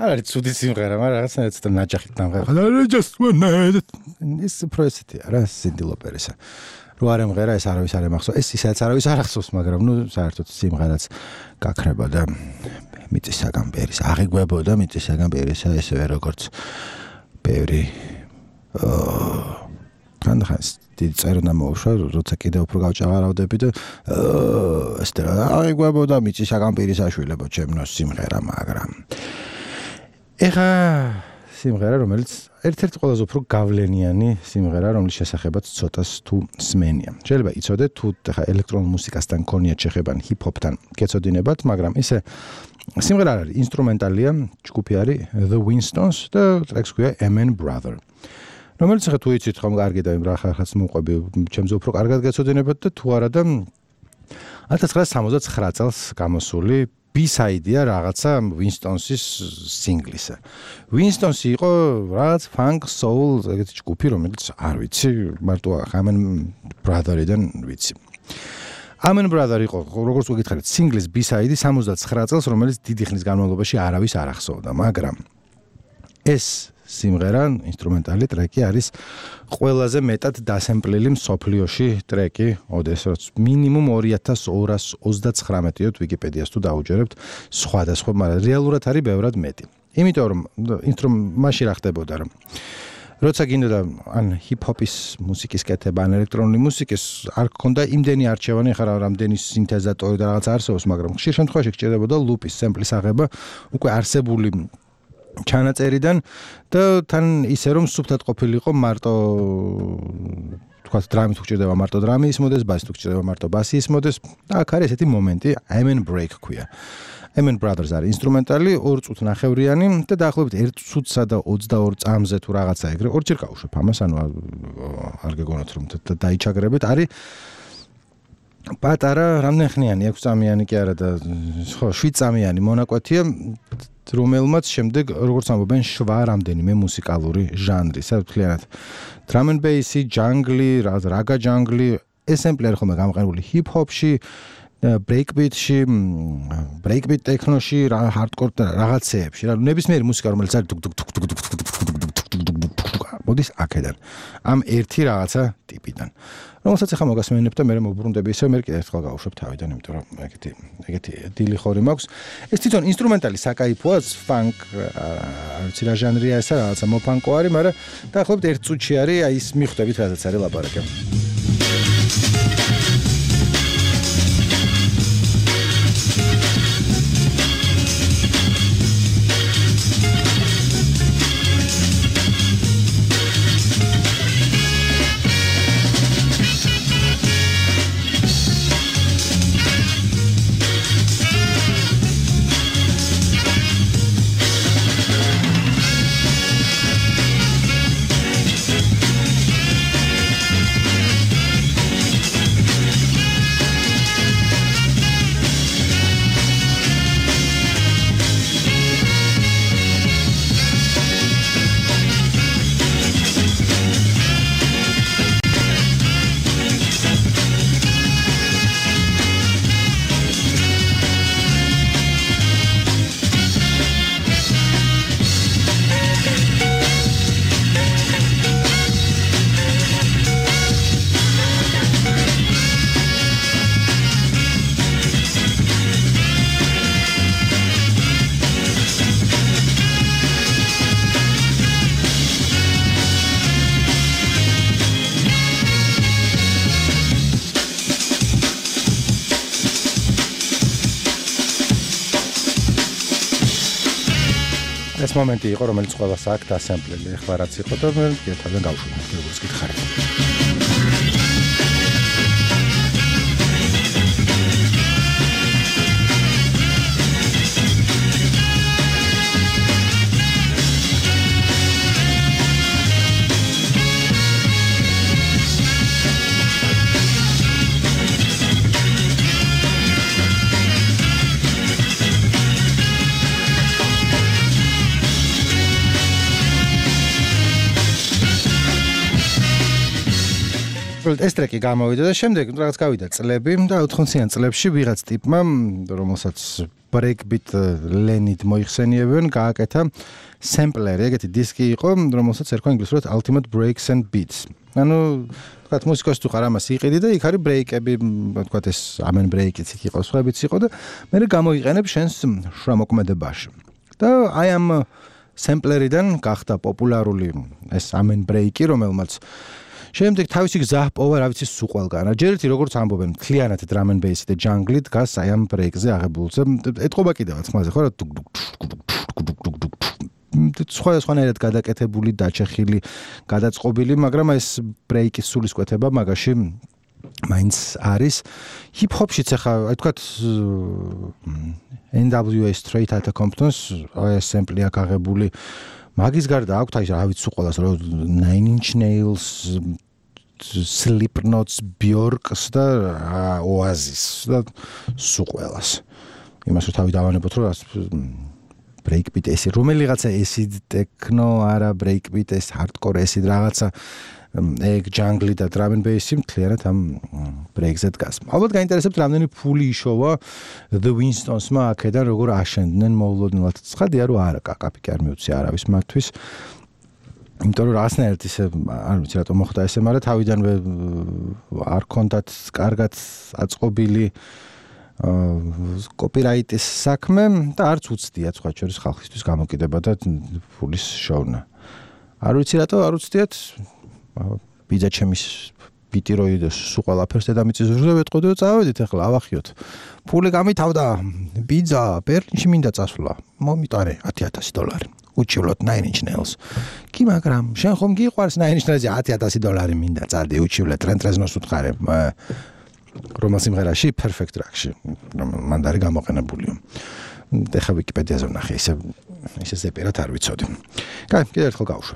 არ არის ცუდი სიმღერა, მაგრამ რაღაცნაირად ცოტა ნაჯახით დამღერა. I just wanted. ის პროესეთი არა სინდი ლოპერისა. რო არ ემღერა ეს არავის არ ემახსოვს. ეს ისაც არავის არ ახსოვს, მაგრამ ნუ საერთოდ სიმღერაც გაქრება და მიწისაგან პერის აღიგვებოდა მიწისაგან პერისა ესევე როგორც ბევრი ხანდახანს დიდი წერნა მოუშვა, როცა კიდე უფრო გავჭაღარავდები და ეს აღიგვებოდა მიწისაგან პერის აშვილებო ჩემნოს სიმღერა, მაგრამ ეხა სიმღერა, რომელიც ერთ-ერთი ყველაზე უფრო გავლენიანი სიმღერა, რომლის შესახებაც ცოტას თუ სმენია. შეიძლება იცოდეთ თუ ხა ელექტრონულ მუსიკასთან გქონიათ შეხებანი ჰიპ-ჰოპთან გეცოდინებათ, მაგრამ ისე სიმღერა არ არის ინსტრუმენტალია, ჯგუფი არის The Winstons და ტრეკს ქვია Amen Brother. რომელიც ხა თუ იცით ხომ კარგი და იმ რახაც მოყვები, ჩემზე უფრო კარგად გეცოდინებათ და თუ არა და 1979 წელს გამოსული B-side-ია რაღაცა Winstons-ის სინგლისა. Winstons-ი იყო რაღაც funk soul ეგეთი ჯგუფი, რომელიც არ ვიცი, მარტო Amen Brother-დან ვიცი. Amen Brother იყო, როგორც ვიკითხეთ, სინგლის B-side 79 წელს, რომელიც დიდი ხნის განმავლობაში არავის არ ახსოვდა, მაგრამ ეს სიმღერა, ინსტრუმენტალი ტრეკი არის ყველაზე მეტად დასემპლილი მსოფლიოში ტრეკი, ოდესრაც მინიმუმ 2239-ით ვიკიპედიას თუ დაუჯერებთ სხვადასხვა, მაგრამ რეალურად არის ბევრად მეტი. იმიტომ რომ მაშინ რა ხდებოდა რომ როცა გინდოდა ან ჰიპ-ჰოპის მუსიკის კეთება, ან ელექტრონული მუსიკის არ გქონდა იმდენი არჩევანი, ხარა რამდენი სინთეზატორი და რაღაც არსებობს, მაგრამ ხშირ შემთხვევაში გჭირდებოდა ლუპის სემპლის აღება უკვე არსებული ჩანაწერიდან და თან ისე რომ სუფთად ყოფილიყო მარტო თქვათ დრამით გჭირდება მარტო დრამი ისმოდეს, ბასით გჭირდება მარტო ბასი ისმოდეს და აქ არის ესეთი მომენტი, Amen Break ქვია. Amen Brothers არის ინსტრუმენტალი 2 წუთნახევრიანი და დაახლოებით 1 წუთსა და 22 წამზე თუ რაღაცა ეგრე ორჯერ გავუშვებ ამას, ანუ არ გეგონოთ რომ დაიჩაგრებით, არის პატარა რამდენი ხნიანი 6 წამიანი კი არა და ხო 7 წამიანი მონაკვეთია რომელმაც შემდეგ როგორც ამბობენ შვა რამდენიმე მუსიკალური ჟანრი, საერთოდ drum and bass-ი, jungle-ი, raga jungle-ი, ეს სემპლერი ხომ გამყენებული hip-hop-ში, breakbeat-ში, breakbeat techno-ში, hardcore რაღაცეებში, რა ნებისმიერი მუსიკა რომელიც არის მოდის აქედან. ამ ერთი რაღაცა ტიპიდან. რომელსაც ახლა მოგასმენებ და მე მოbrundები ისე მე კიდევ ერთხელ გავუშვებ თავიდან, იმიტომ რომ ეგეთი დილი ხორი მაქვს. ეს თვითონ ინსტრუმენტალი საკაიფოა, funk არ ვიცი რა ჟანრია ესა, რაღაცა მოფანკო არის, მაგრამ დაახლოებით 1 წუთში არის, აი ის მიხვდებით რაზეც არის ლაპარაკი. ეს მომენტი იყო, რომელიც ყველას აქ დასემპლელი, ეხლა რაც იყო და მე თავიდან გავშვებ, როგორც გითხარით. ეს ტრეკი გამოვიდა და შემდეგ რაღაც გავიდა წლები და 80-იან წლებში ვიღაც ტიპმა, რომელსაც breakbeat ლენით მოიხსენიებენ, გააკეთა სემპლერი, ეგეთი დისკი იყო, რომელსაც ერქვა ინგლისურად Ultimate Breaks and Beats. ანუ თქვათ მუსიკოს თუ ხარ ამას იყიდი და იქ არის ბრეიკები, თქვათ ეს ამენ ბრეიკიც იქ იყო, სხვაებიც იყო და მე გამოიყენებ შენს შრომოქმედებაში. და აი ამ სემპლერიდან გახდა პოპულარული ეს ამენ ბრეიკი, რომელმაც შემდეგ თავისი გზა პოვა რა ვიცი სულ ყველგან. ჯერ ერთი როგორც ამბობენ, მთლიანად drum and bass და jungle დგას აი ამ ბრეიკზე აღებულზე. ეთყობა კიდევაც ხმაზე ხო რა სხვადასხვანაირად გადაკეთებული, დაჩეხილი, გადაწყობილი, მაგრამ ეს ბრეიკის სულისკვეთება მაგაში მაინც არის. ჰიპ-ჰოპშიც ახლა აი თქვათ NWA Straight Outta Compton-ს აი ეს სემპლი აქ აღებული მაგის გარდა აქვთ აი რა ვიცი ყველას რა Nine Inch Nails, Slipknot, Bjork და Oasis და სულ ყველას. იმას რომ თავი დავანებოთ რომ breakbeat ეს რომელიღაცა acid techno არა breakbeat ეს hardcore acid რაღაცა ეგ jungle და drum and bass მთლიანად ამ breaks-ზე დგას. ალბათ გაინტერესებთ რამდენი ფული იშოვა The Winstons-მა აქედან როგორ აშენდნენ მოულოდნელად. ცხადია რომ არა კაკაფი კი არ მიუცი არავის მათთვის. იმიტომ რომ რაღაცნაირად ისე არ ვიცი რატომ მოხდა ესე, მაგრამ თავიდანვე არ ქონდათ კარგად აწყობილი კოპირაიტის საქმე და არც უცდიათ სხვა შორის ხალხისთვის გამოკიდება და ფულის შოვნა. არ ვიცი რატო არ უცდიათ ბიძა ჩემის ბიტი როიდოს სულ ყველაფერს დედამიწის ზურგზე ვეტყოდე და წავედით ახლა ავახიოთ. ფული გამითავდა ბიძა ბერლინში მინდა წასვლა. მომიტარე $10,000. უჩივლოთ Nine Inch Nails. კი მაგრამ შენ ხომ გიყვარს Nine Inch Nails-ი $10,000 მინდა წადი უჩივლე ტრენტრეზნოს უთხარე. რომელ სიმღერაში Perfect Track-ში მანდ არის გამოყენებულიო. ეხლა ვიკიპედიაზე ვნახე, ისე ზეპირად არ ვიცოდი. კაი, კიდევ ერთხელ გავუშვებ.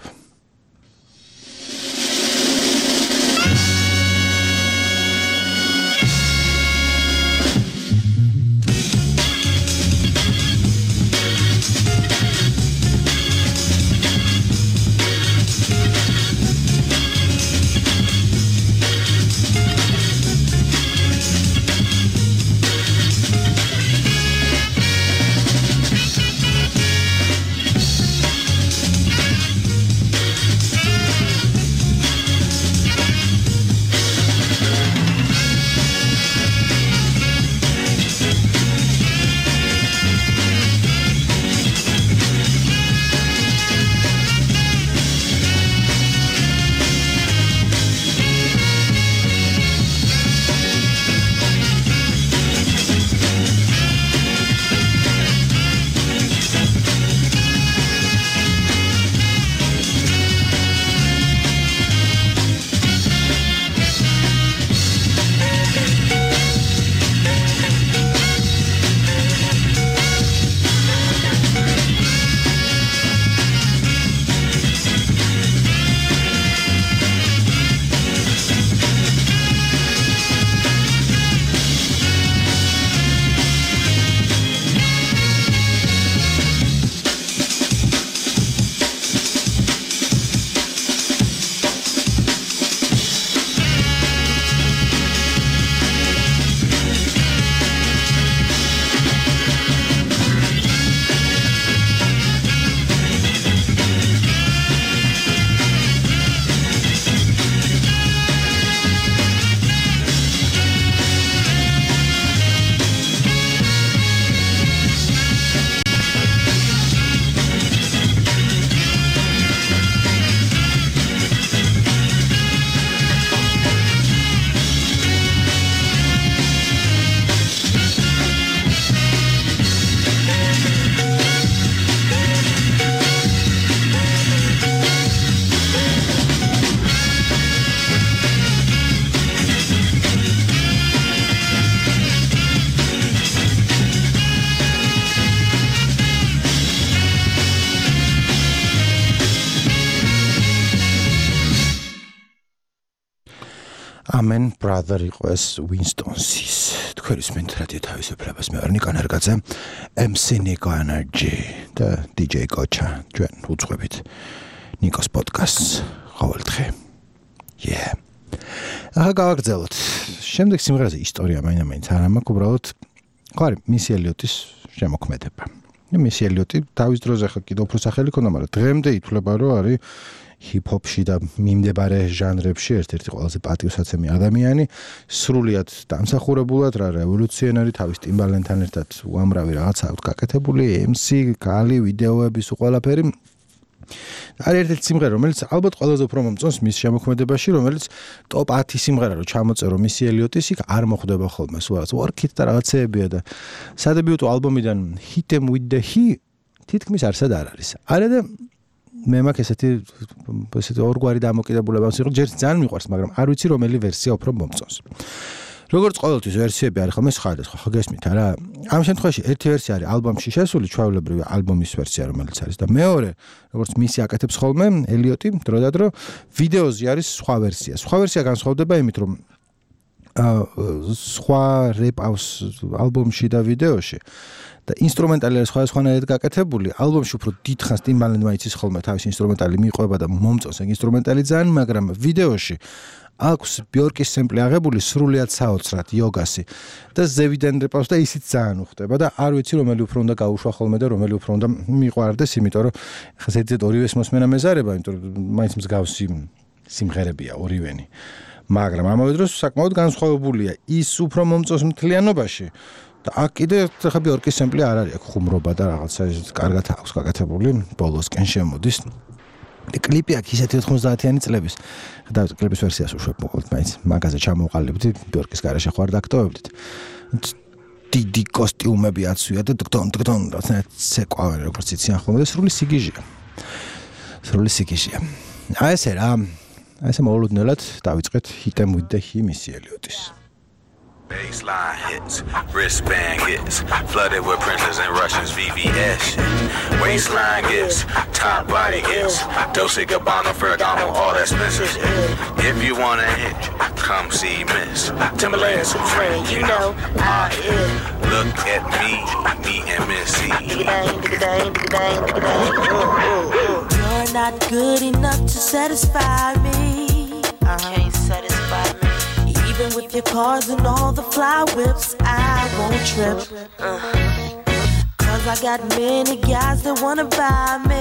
Amen brother იყო ეს Winstons-ის. თქვენ ისმენთ რადიო თავისუფლებას, მე ვარ ნიკო ნერგაძე, MC Nico Energy და DJ Kocha. ჩვენ უძღვებით ნიკოს პოდკასტს ყოველ დღე. ახლა გავაგრძელოთ. შემდეგ სიმღერაზე ისტორია მაინც არ მაქვს, უბრალოდ ხო არის მისი ელიოტის შემოქმედება. მისი ელიოტი თავის დროზე ხა კიდევ უფრო სახელი ქონდა, მაგრამ დღემდე ითვლება, რომ არის ჰიპ-ჰოპში და მიმდებარე ჟანრებში ერთ-ერთი ყველაზე პატივსაცემი ადამიანი, სრულიად დამსახურებულად რა რევოლუციონერი, თავის ტიმბალენთან ერთად უამრავი რაღაცა აქვს გაკეთებული, MC, კალი, ვიდეოები, სულ ყველაფერი. არის ერთ-ერთი სიმღერა, რომელიც ალბათ ყველაზე უფრო მომწონს მის შემოქმედებაში, რომელიც ტოპ 10 სიმღერა რო ჩამოწერო მისი ელიოტის, იქ არ მოხვდება ხოლმე, სულ რაღაც work-it და რაღაცეებია და სადებიუტო ალბომიდან Hit 'em with the Heat თითქმის არსად არ არის. არა და მე მაქვს ესეთი ორგვარი დამოკიდებულება, ჯერ ძალიან მიყვარს, მაგრამ არ ვიცი რომელი ვერსია უფრო მომწონს. როგორც ყოველთვის ვერსიები არის ხოლმე სხვადასხვა, ხო გესმით არა? ამ შემთხვევაში ერთი ვერსია არის ალბომში შესული, ჩვეულებრივი ალბომის ვერსია, რომელიც არის და მეორე, როგორც მისი აკეთებს ხოლმე ელიოტი, დროდადრო ვიდეოზე არის სხვა ვერსია. სხვა ვერსია განსხვავდება იმით, რომ სხვა რეპავს ალბომში და ვიდეოში და ინსტრუმენტალი არის სხვადასხვანაირად გაკეთებული. ალბომში უფრო დიდხანს ტიმბალენმა იცის ხოლმე თავის ინსტრუმენტალი მიყვება და მომწონს ეგ ინსტრუმენტალი ძალიან, მაგრამ ვიდეოში აქვს ბიორკის სემპლი აღებული სრულიად საოცრად იოგასი და ზევიდან რეპავს და ისიც ძალიან უხდება და არ ვიცი რომელი უფრო უნდა გაუშვა ხოლმე და რომელი უფრო უნდა მიყვარდეს, იმიტომ რომ ხა ზედიზედ ორივეს მოსმენა მეზარება, იმიტომ რომ მაინც მსგავსი სიმღერებია ორივენი. მაგრამ ამავე დროს საკმაოდ განსხვავებულია. ის უფრო მომწონს მთლიანობაში და აქ კიდე ხა ბიორკის სემპლი არ არის, აქ ხუმრობა და რაღაცა კარგად აქვს გაკეთებული, ბოლოსკენ შემოდის. კლიპი აქ ისეთი 90-იანი წლების და კლიპის ვერსიას უშვებ მოყოლთ მაინც მაგაზე ჩამოვყალიბდი ბიორკის garaშე ხوار დაქტოვებდით დიდი კოსტიუმები აცვია და დკდონ რაღაცა ცეკვავენ როგორც იციან ხოლმე და სრული სიგიჟია აი ესე რა აი ესე მოულოდნელად დავიწყეთ Hit 'em with the Heat მისი ელიოტის Baseline hits, wristband gets flooded with princes and Russians, VVS shit. Waistline gets, top body gets, Dolce Gabbana, Ferragamo, all that expensive shit. If you wanna hit, come see Miss Timberland Supreme, you know I is. Look at me and Missy. You're not good enough to satisfy me. Can't satisfy me. Even with your cars and all the fly whips, I won't trip. Cause I got many guys that wanna buy me.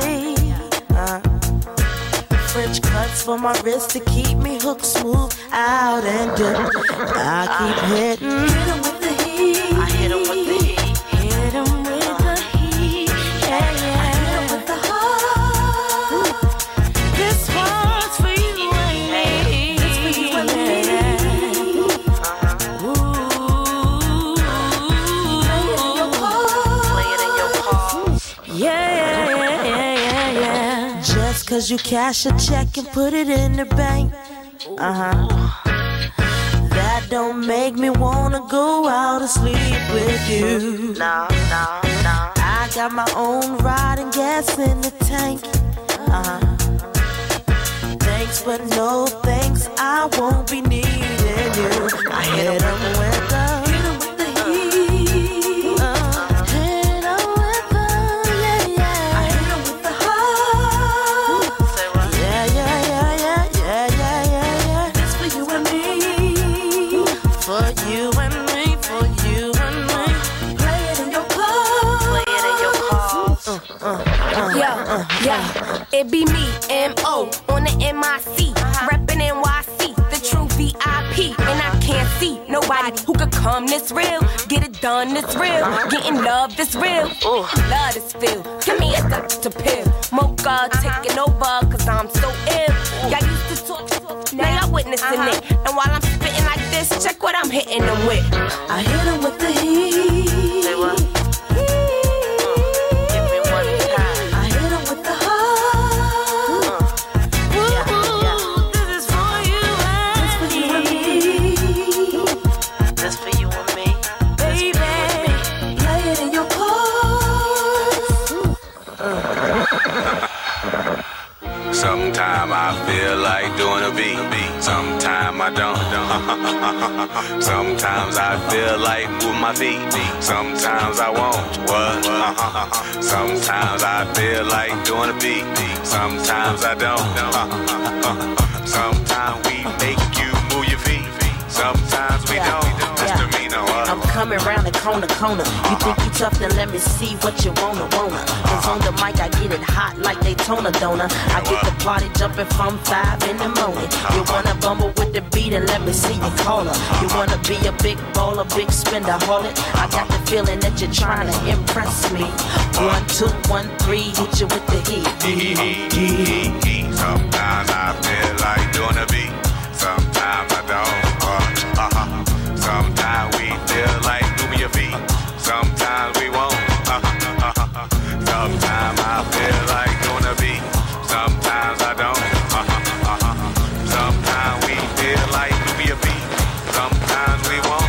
French cuts for my wrist to keep me hooked smooth out and dip. I keep hitting. Hit 'em with the heat. I hit 'em with the heat. Hit 'em with the heat. Yeah, yeah. I hit 'em with the heart. This one's for you and me. It's for you and me. Cause you cash a check and put it in the bank. That don't make me wanna go out and sleep with you. No. I got my own ride and gas in the tank. Thanks but no thanks, I won't be needing you. I hit 'em with the It be me, M.O. on the M.I.C. Reppin' NYC, the true VIP. And I can't see nobody who could come this real. Get it done this real. Getting love this real. Love this feel. Give me a to pill. Mocha taking over cause I'm so ill. Y'all used to talk, now y'all witnessing it. And while I'm spitting like this, check what I'm hitting them with. I hit 'em with the heat. Say what? Sometime I feel like doing a beat. Sometime I don't. Sometimes I feel like moving my feet. Sometimes I won't. What? Sometimes I feel like doing a beat. Sometimes I don't. Sometimes we make you move your feet. Sometimes we don't. Misdemeanor. I'm coming round the corner. You think you tough, then let me see what you wanna. Cause on the mic I get it hot like Daytona Dona. I get the party jumping from 5 in the morning. You wanna bumble with the beat and let me see you call her. You wanna be a big baller, big spender, hold it. I got the feeling that you're trying to impress me. 1, 2, 1, 3, hit you with the heat. Sometimes I feel like doing a beat. Sometimes I don't. Sometimes we feel like moving your feet. Sometimes we won't. Sometimes I feel like doing a beat. Sometimes I don't. Sometimes we feel like moving your feet. Sometimes we won't.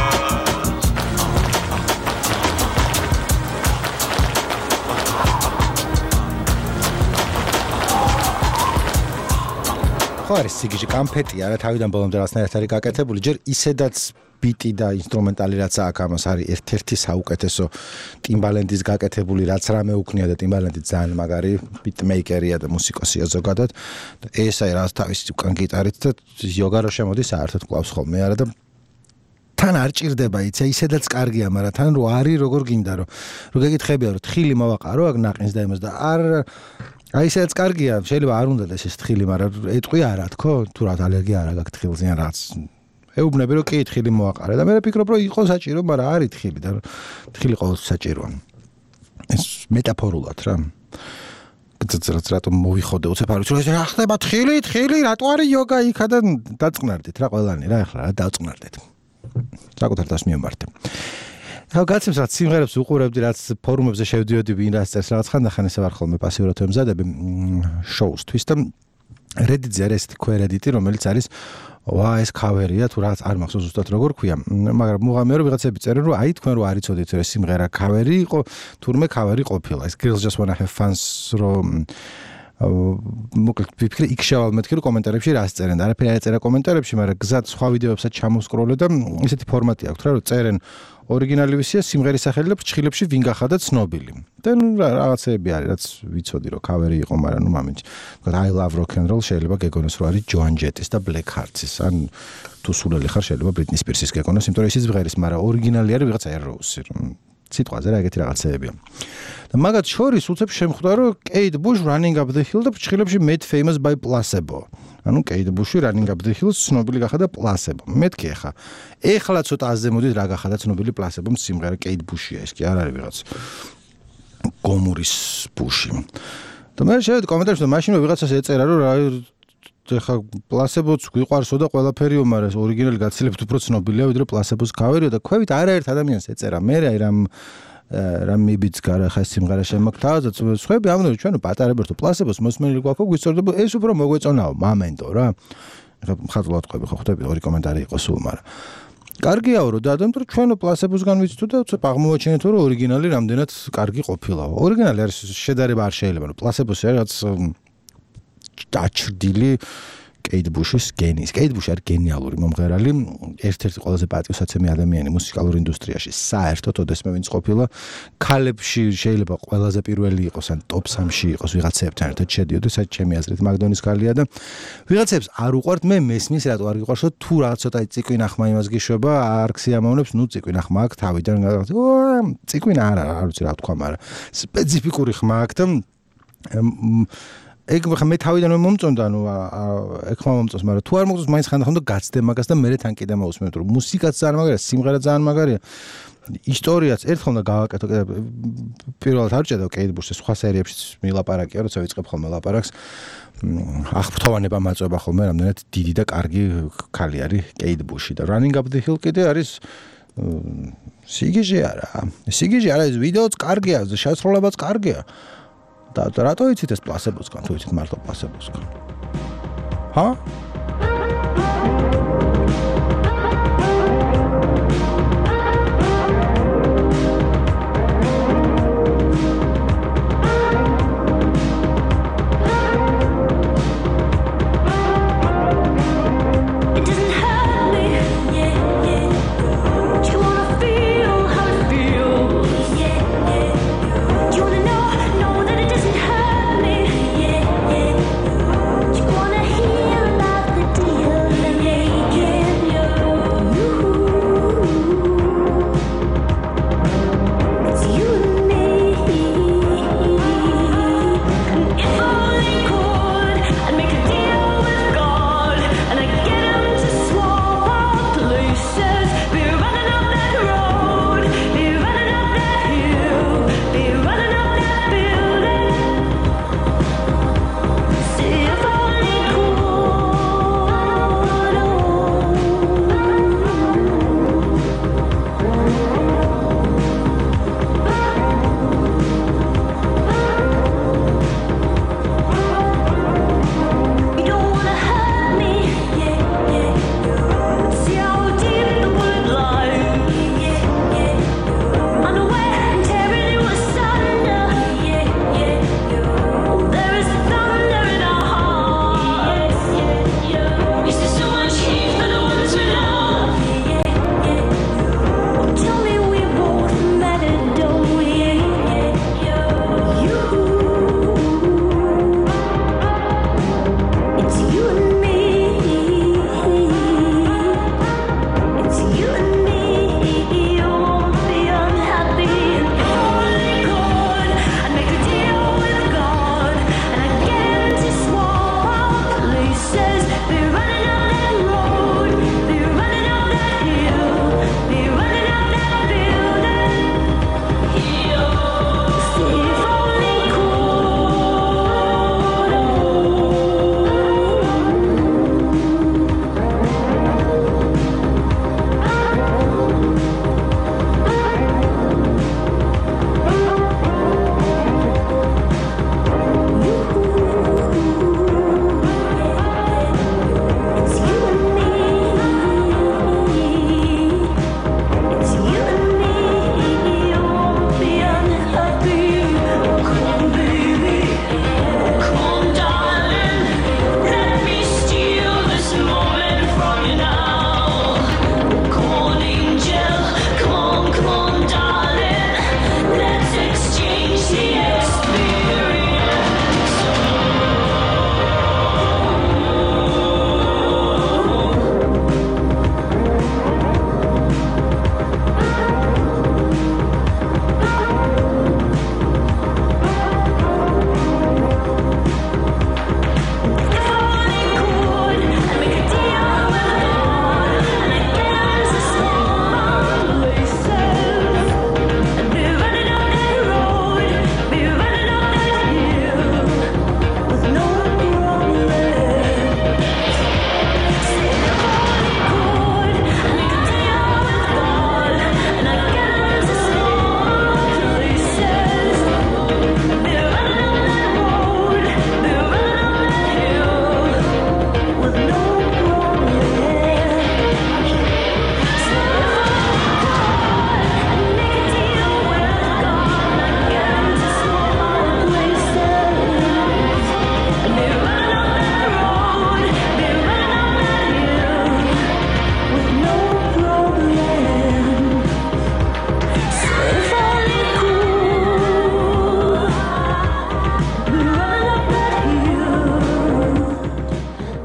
ხო არის სიგიჟე კამფეტია რა თავიდან ბოლომდე რაღაცნაირად არის გაკეთებული ჯერ ისედაც ბიტი და ინსტრუმენტალი რაც აქვს ამას არის ერთ-ერთი საუკეთესო ტიმბალენდის გაკეთებული რაც რამე უქნია და ტიმბალენდი ძალიან მაგარი ბიტმეიკერია და მუსიკოსია ზოგადად ეს აი რაც თავისი უკან გიტარით და იოგა რო შემოდის საერთოდ კლავს ხოლმე არა და თან არ ჭირდება იცი ისედაც კარგია მაგრამ თან რო არის როგორ გინდა რომ გეკითხებია რომ თხილი მოვაყარო აქ ნაყინს და იმას და არ აი ესეც კარგია, შეიძლება არ უნდა ეს თხილი, მაგრამ ეტყვი არა თქო, თუ რა ალერგია არა გაქვს თხილზე ან რაც. ეუბნები რომ კი თხილი მოაყარე და მე ვფიქრობ რომ იყო საჭირო, მაგრამ არის თხილი და თხილი ყოველთვის საჭიროა. ეს მეტაფორულად რა. რატომ მოვიხოდე უცებ არ ვიცი რომ რა ხდება თხილი, რატო არის იოგა იქა და დაწყნარდით რა ყველანი რა ახლა რა დაწყნარდით. საკუთარ თავს მიემართე. ხა გაცემს რაც სიმღერებს უყურებდი რაც ფორუმებზე შევდიოდი ვინ რას წერს რაღაც ხანდახან ესე ვარ ხოლმე პასიურად ვემზადები შოუსთვის და Reddit-ზე არის ქვერედიტი რომელიც არის ვა ეს ქავერია თუ რაღაც არ მახსოვს ზუსტად როგორ ქვია მაგრამ მუღამია რომ ვიღაცები წერენ რომ აი თქვენ რო არიცოდით რომ ეს სიმღერა ქავერი იყო თურმე ქავერი ყოფილა ეს Girls Just Wanna Have Fun რომ მოკლედ ვიფიქრე იქ შევალ მეთქი რომ კომენტარებში რას წერენ და არაფერი არ ეწერა კომენტარებში მაგრამ გზად სხვა ვიდეოებსაც ჩამოსკროლე და ესეთი ფორმატი აქვს რა რომ წერენ ორიგინალი ვისია სიმღერის სახელი და ფრჩხილებში ვინ გახადა ცნობილი. და ნუ რაღაცეები არის რაც ვიცოდი რომ ქავერი იყო, მაგრამ ნუ მომენტში. I love rock and roll შეიძლება გეგონოს რომ არის Joan Jett-ის და Black Hearts-ის. ან თუ სულელი ხარ შეიძლება Britney Spears-ის გეგონოს, იმიტომ რომ ისიც ვღერის, მაგრამ ორიგინალი არის ვიღაცა Rose-ი. სიტყვაზე რა ეგეთი რაღაცეებია. და მაგათ შორის უცებ შემხვდა რომ Kate Bush Running Up the Hill და ფრჩხილებში Made Famous by Placebo. ანუ Kate Bush Running Up the Hill ცნობილი გახადა Placebo. მეთქი ეხლა ცოტა აზემოდით რა გახადა ცნობილი Placebo სიმღერა Kate Bush-ია ეს კი არ არის ვიღაც გომურის Bush-ი. და მე შევედი კომენტარებში და მაშინ ვიღაცას ეწერა რომ რა ეხლა Placebo-ც გვიყვარსო და ყველაფერიო, მაგრამ ორიგინალი გაცილებთ უფრო ცნობილია ვიდრე Placebo-ს ქავერიო და ქვევით არაერთ ადამიანს ეწერა. მე აი რამ მიბიც გარა ხა სიმღერა შემოგთავაზა სხვები ამბობენ ჩვენ პატარებერთო Placebo-ს მოსმენილი გვაქვს გვისწორდება ეს უფრო მოგვეწონაო მომენტო რა. ეხლა ხაზულად ყვები ხო ხვდები ორი კომენტარი იყო სულ მაგრამ კარგიაო რომ დადოთ რომ ჩვენ Placebo-სგან ვიცით და აღმოვაჩინეთ რომ ორიგინალი რამდენად კარგი ყოფილაო. ორიგინალი არის შედარება არ შეიძლება რომ Placebo-ს არის დაჭრდილი Kate Bush-ის გენის. Kate Bush არის გენიალური მომღერალი, ერთ-ერთი ყველაზე პატივსაცემი ადამიანი მუსიკალურ ინდუსტრიაში. საერთოდ ოდესმე ვინც ყოფილა, ქალებში შეიძლება ყველაზე პირველი იყოს ან ტოპ 3-ში იყოს ვიღაცებთან ერთად შედიოდეს, საერთოდ ჩემი აზრით მაგდონის ქალია და ვიღაცებს არ უყვართ, მე მესმის რატო არ გიყვარს, რომ თუ რაღაც ცოტა ციკვინახმა იმას გიშვება, არ ქსიამოვნებს, ნუ ციკვინახმა აქვს თავიდან რაღაც. ციკვინა არ ვიცი რა თქვა, მაგრამ სპეციფიკური ხმა აქვს და ეგ მე თავიდან მომწონდა, ანუ ეგ ხმა მომწონს, მაგრამ თუ არ მომწონს, მაინც ხანდახან და გაცდე მაგას და მე თან კიდე მოვუსმენთ, რომ მუსიკაც ძალიან მაგარია, სიმღერა ძალიან მაგარია. ისტორიაც ერთხელ უნდა გავაკეთო, პირველად არ ჭედავ Kate Bush-ს სხვა სერიებშიც მილაპარაკია, როცა ვიწყებ ხოლმე ლაპარაკს. აღფრთოვანება მაწვება ხოლმე, რამდენად დიდი და კარგი ქალი არის Kate Bush-ი და Running Up the Hill კიდე არის სიგიჟე არა. სიგიჟე არა, ეს ვიდეოც კარგია, შესრულებაც კარგია. და რატო იცით ეს Placebo-სგან, თუ იცით მართლა Placebo-სგან? ჰა? Love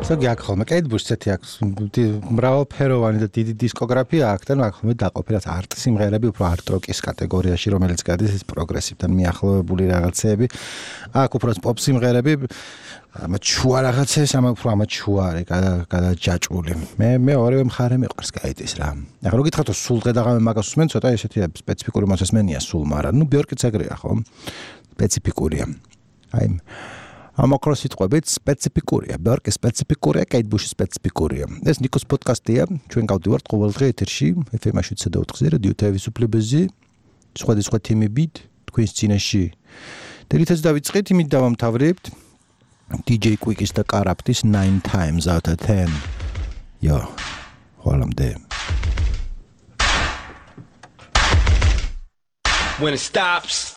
ზოგი აქ ხოლმე კეითბუშს ცეთი აქვს მრავალფეროვანი და დიდი დისკოგრაფია აქვს და აქ ხოლმე დაყოფილად არტ სიმღერები უფრო არტ როკის კატეგორიაში, რომელიც გადის ეს პროგრესივთან მიახლოვებული რაღაცეები. აქ უფრო პოპ სიმღერები, ამა ჩუა რაღაცებს, ამა ჩუა არის გადაჯაჭვული. მე ორივე მხარე მიყვარს კაიტის რა. ახლა რო გითხრათ სულ ყედაღამე მაგას უსმენ, ცოტა ესეთი სპეციფიკური მოსმენია სულ, მაგრამ ნუ ბიორკიც ეგრეა ხო? სპეციფიკურია. აი ამაკრო სიტყვებით სპეციფიკურია, ბიორკი სპეციფიკურია, კეითბუში სპეციფიკურია. ეს ნიკოს პოდკასტია, ჩვენ გავდივართ ყოველდღე ეთერში, FM-ში 24-ზე, რადიო თავისუფლებაზე, სხვადასხვა თემებით, თქვენს წინაშე. დერითაც დავიწყეთ, იმით დავამთავრებთ. DJ Quick-ის და Karaptis 9 times out of 10. Yo, ხოლმე. When it stops,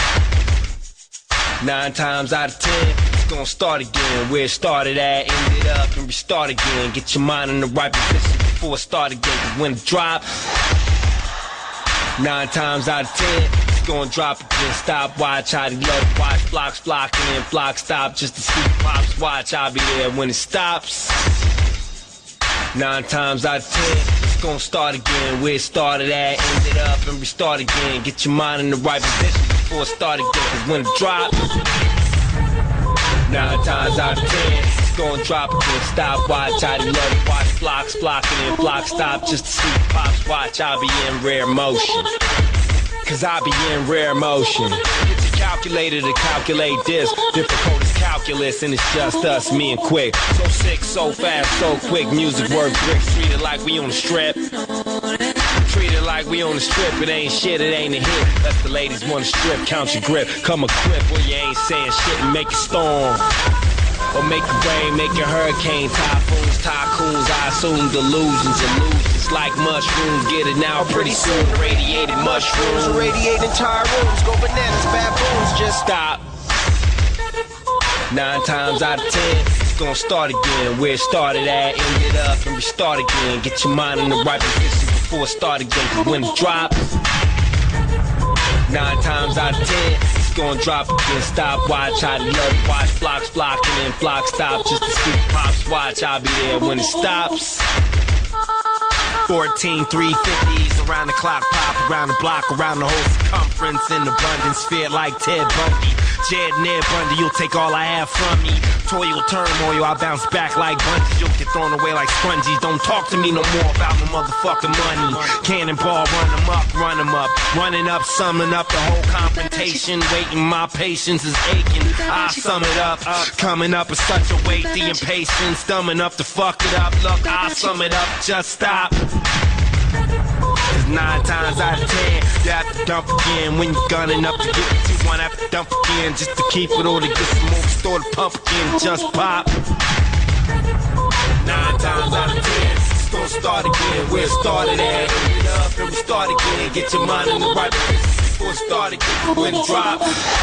9 times out of 10, it's gonna start again. Where it started at, ended up and restart again. Get your mind in the right position before it start again. Cause when it drop, 9 times out of 10, it's gonna drop again. Stop, watch, how they love, watch, blocks blocking in, block stop just to see pops. Watch, I'll be there when it stops. 9 times out of 10, it's gonna start again. Where it started at, ended up and restart again. Get your mind in the right position before it start again. Cause when it drop, 9 times out of 10, it's gonna drop again. Stop, watch, how they love, watch, blocks blocking in, block stop just to see pops. Watch, I'll be in rare motion. Cause I be in rare motion. Get your calculator to calculate this. Difficult as calculus and it's just us, me and Quick. So sick, so fast, so quick. Music work bricks, treat it like we on the strip. Treat it like we on the strip. It ain't shit, it ain't a hit. Let the ladies wanna strip, count your grip. Come equipped where you ain't saying shit and make it storm. Or make it rain, make it hurricane. Typhoons, tycoons, I assume delusions, illusions. Like mushrooms, get it now pretty soon. Radiated mushrooms, radiate entire rooms. Go bananas, baboons, just stop. 9 times out of 10, it's gonna start again. Where it started at, ended up and restart again. Get your mind in the right position before it start again. Cause when it drop, 9 times out of 10, it's gonna drop again. Stop, watch, how they love, watch, blocks blocking in, block stop just to see pops. Watch, I'll be there when it stops. 14 350s around the clock, pop around the block, around the whole circumference in abundance, sphere like Ted Bundy. Jed Ned Bundy, you'll take all I have from me. Toil, turmoil, I bounce back like bungees. You'll get thrown away like sponges. Don't talk to me no more about no motherfucking money. Cannonball, run them up, run them up. Running up, summing up the whole confrontation. Waiting, my patience is aching. I sum it up, coming up with such a weight. The impatience, dumb enough to fuck it up. Look, I sum it up, just stop. 9 times out of 10, you have to dump again. When you're gunning up to get what you want, have to dump again. Just to keep it all, to get some more, store the pump again, just pop. 9 times out of 10, it's gonna start again. Where it started at, ended up and we start again. Get your mind in the right place before it start again. When it drop,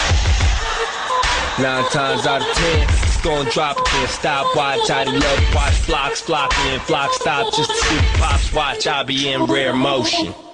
9 times out of 10, it's gonna drop again. Stop, watch, how they love, watch, blocks blocking in, block stop just to see pops. Watch, I'll be in rare motion.